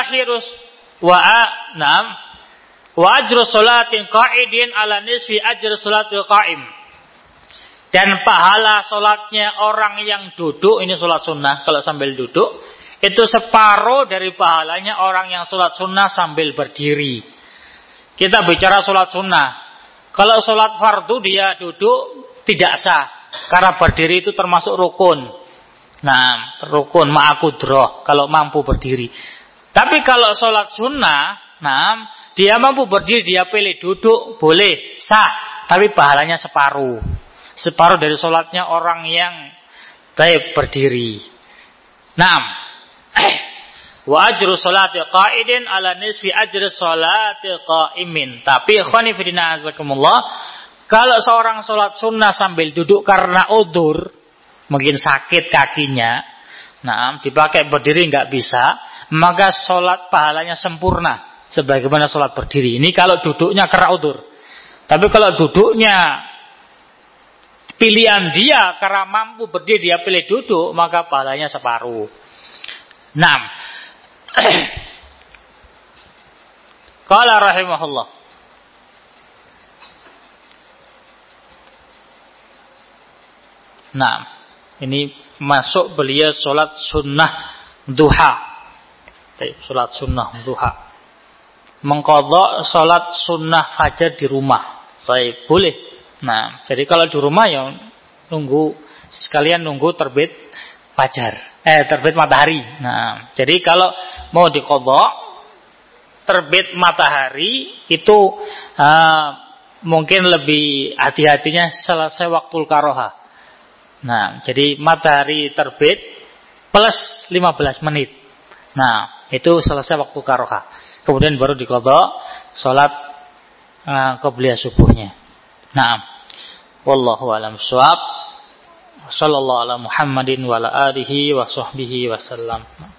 ajru salatin qa'idin ala nisfi ajru salatil qa'im. Dan pahala solatnya orang yang duduk, ini solat sunnah kalau sambil duduk, itu separuh dari pahalanya orang yang solat sunnah sambil berdiri. Kita bicara solat sunnah. Kalau solat fardu dia duduk tidak sah, karena berdiri itu termasuk rukun. Nah, rukun ma'akudroh kalau mampu berdiri. Tapi kalau solat sunnah, dia mampu berdiri, dia pilih duduk, boleh sah, tapi pahalanya separuh. Separuh dari sholatnya orang yang baik berdiri. Naam. Wa ajru sholati qa'idin ala nisfi ajri sholati qa'imin. Tapi ikhwani fillah azakumullah, kalau seorang sholat sunnah sambil duduk karena udzur, mungkin sakit kakinya, dipakai berdiri enggak bisa, maka sholat pahalanya sempurna sebagaimana sholat berdiri. Ini kalau duduknya karena udzur. Tapi kalau duduknya pilihan dia karena mampu berdiri, dia pilih duduk, maka pahalanya separuh. 6. Qala rahimahullah. Nah, ini masuk beliau sholat sunnah duha. Sholat sunnah duha. Mengqadha sholat sunnah fajar di rumah. Baik, boleh. Nah, jadi kalau di rumah ya sekalian nunggu terbit fajar, terbit matahari. Nah, jadi kalau mau diqadha terbit matahari itu mungkin lebih hati-hatinya selesai waktu karoha. Nah, jadi matahari terbit plus 15 menit. Nah, itu selesai waktu karoha. Kemudian baru diqadha salat qabliyah subuhnya. Naam. Wallahu a'lam bishawab. Sallallahu ala Muhammadin wa ala alihi wa sahbihi wasallam.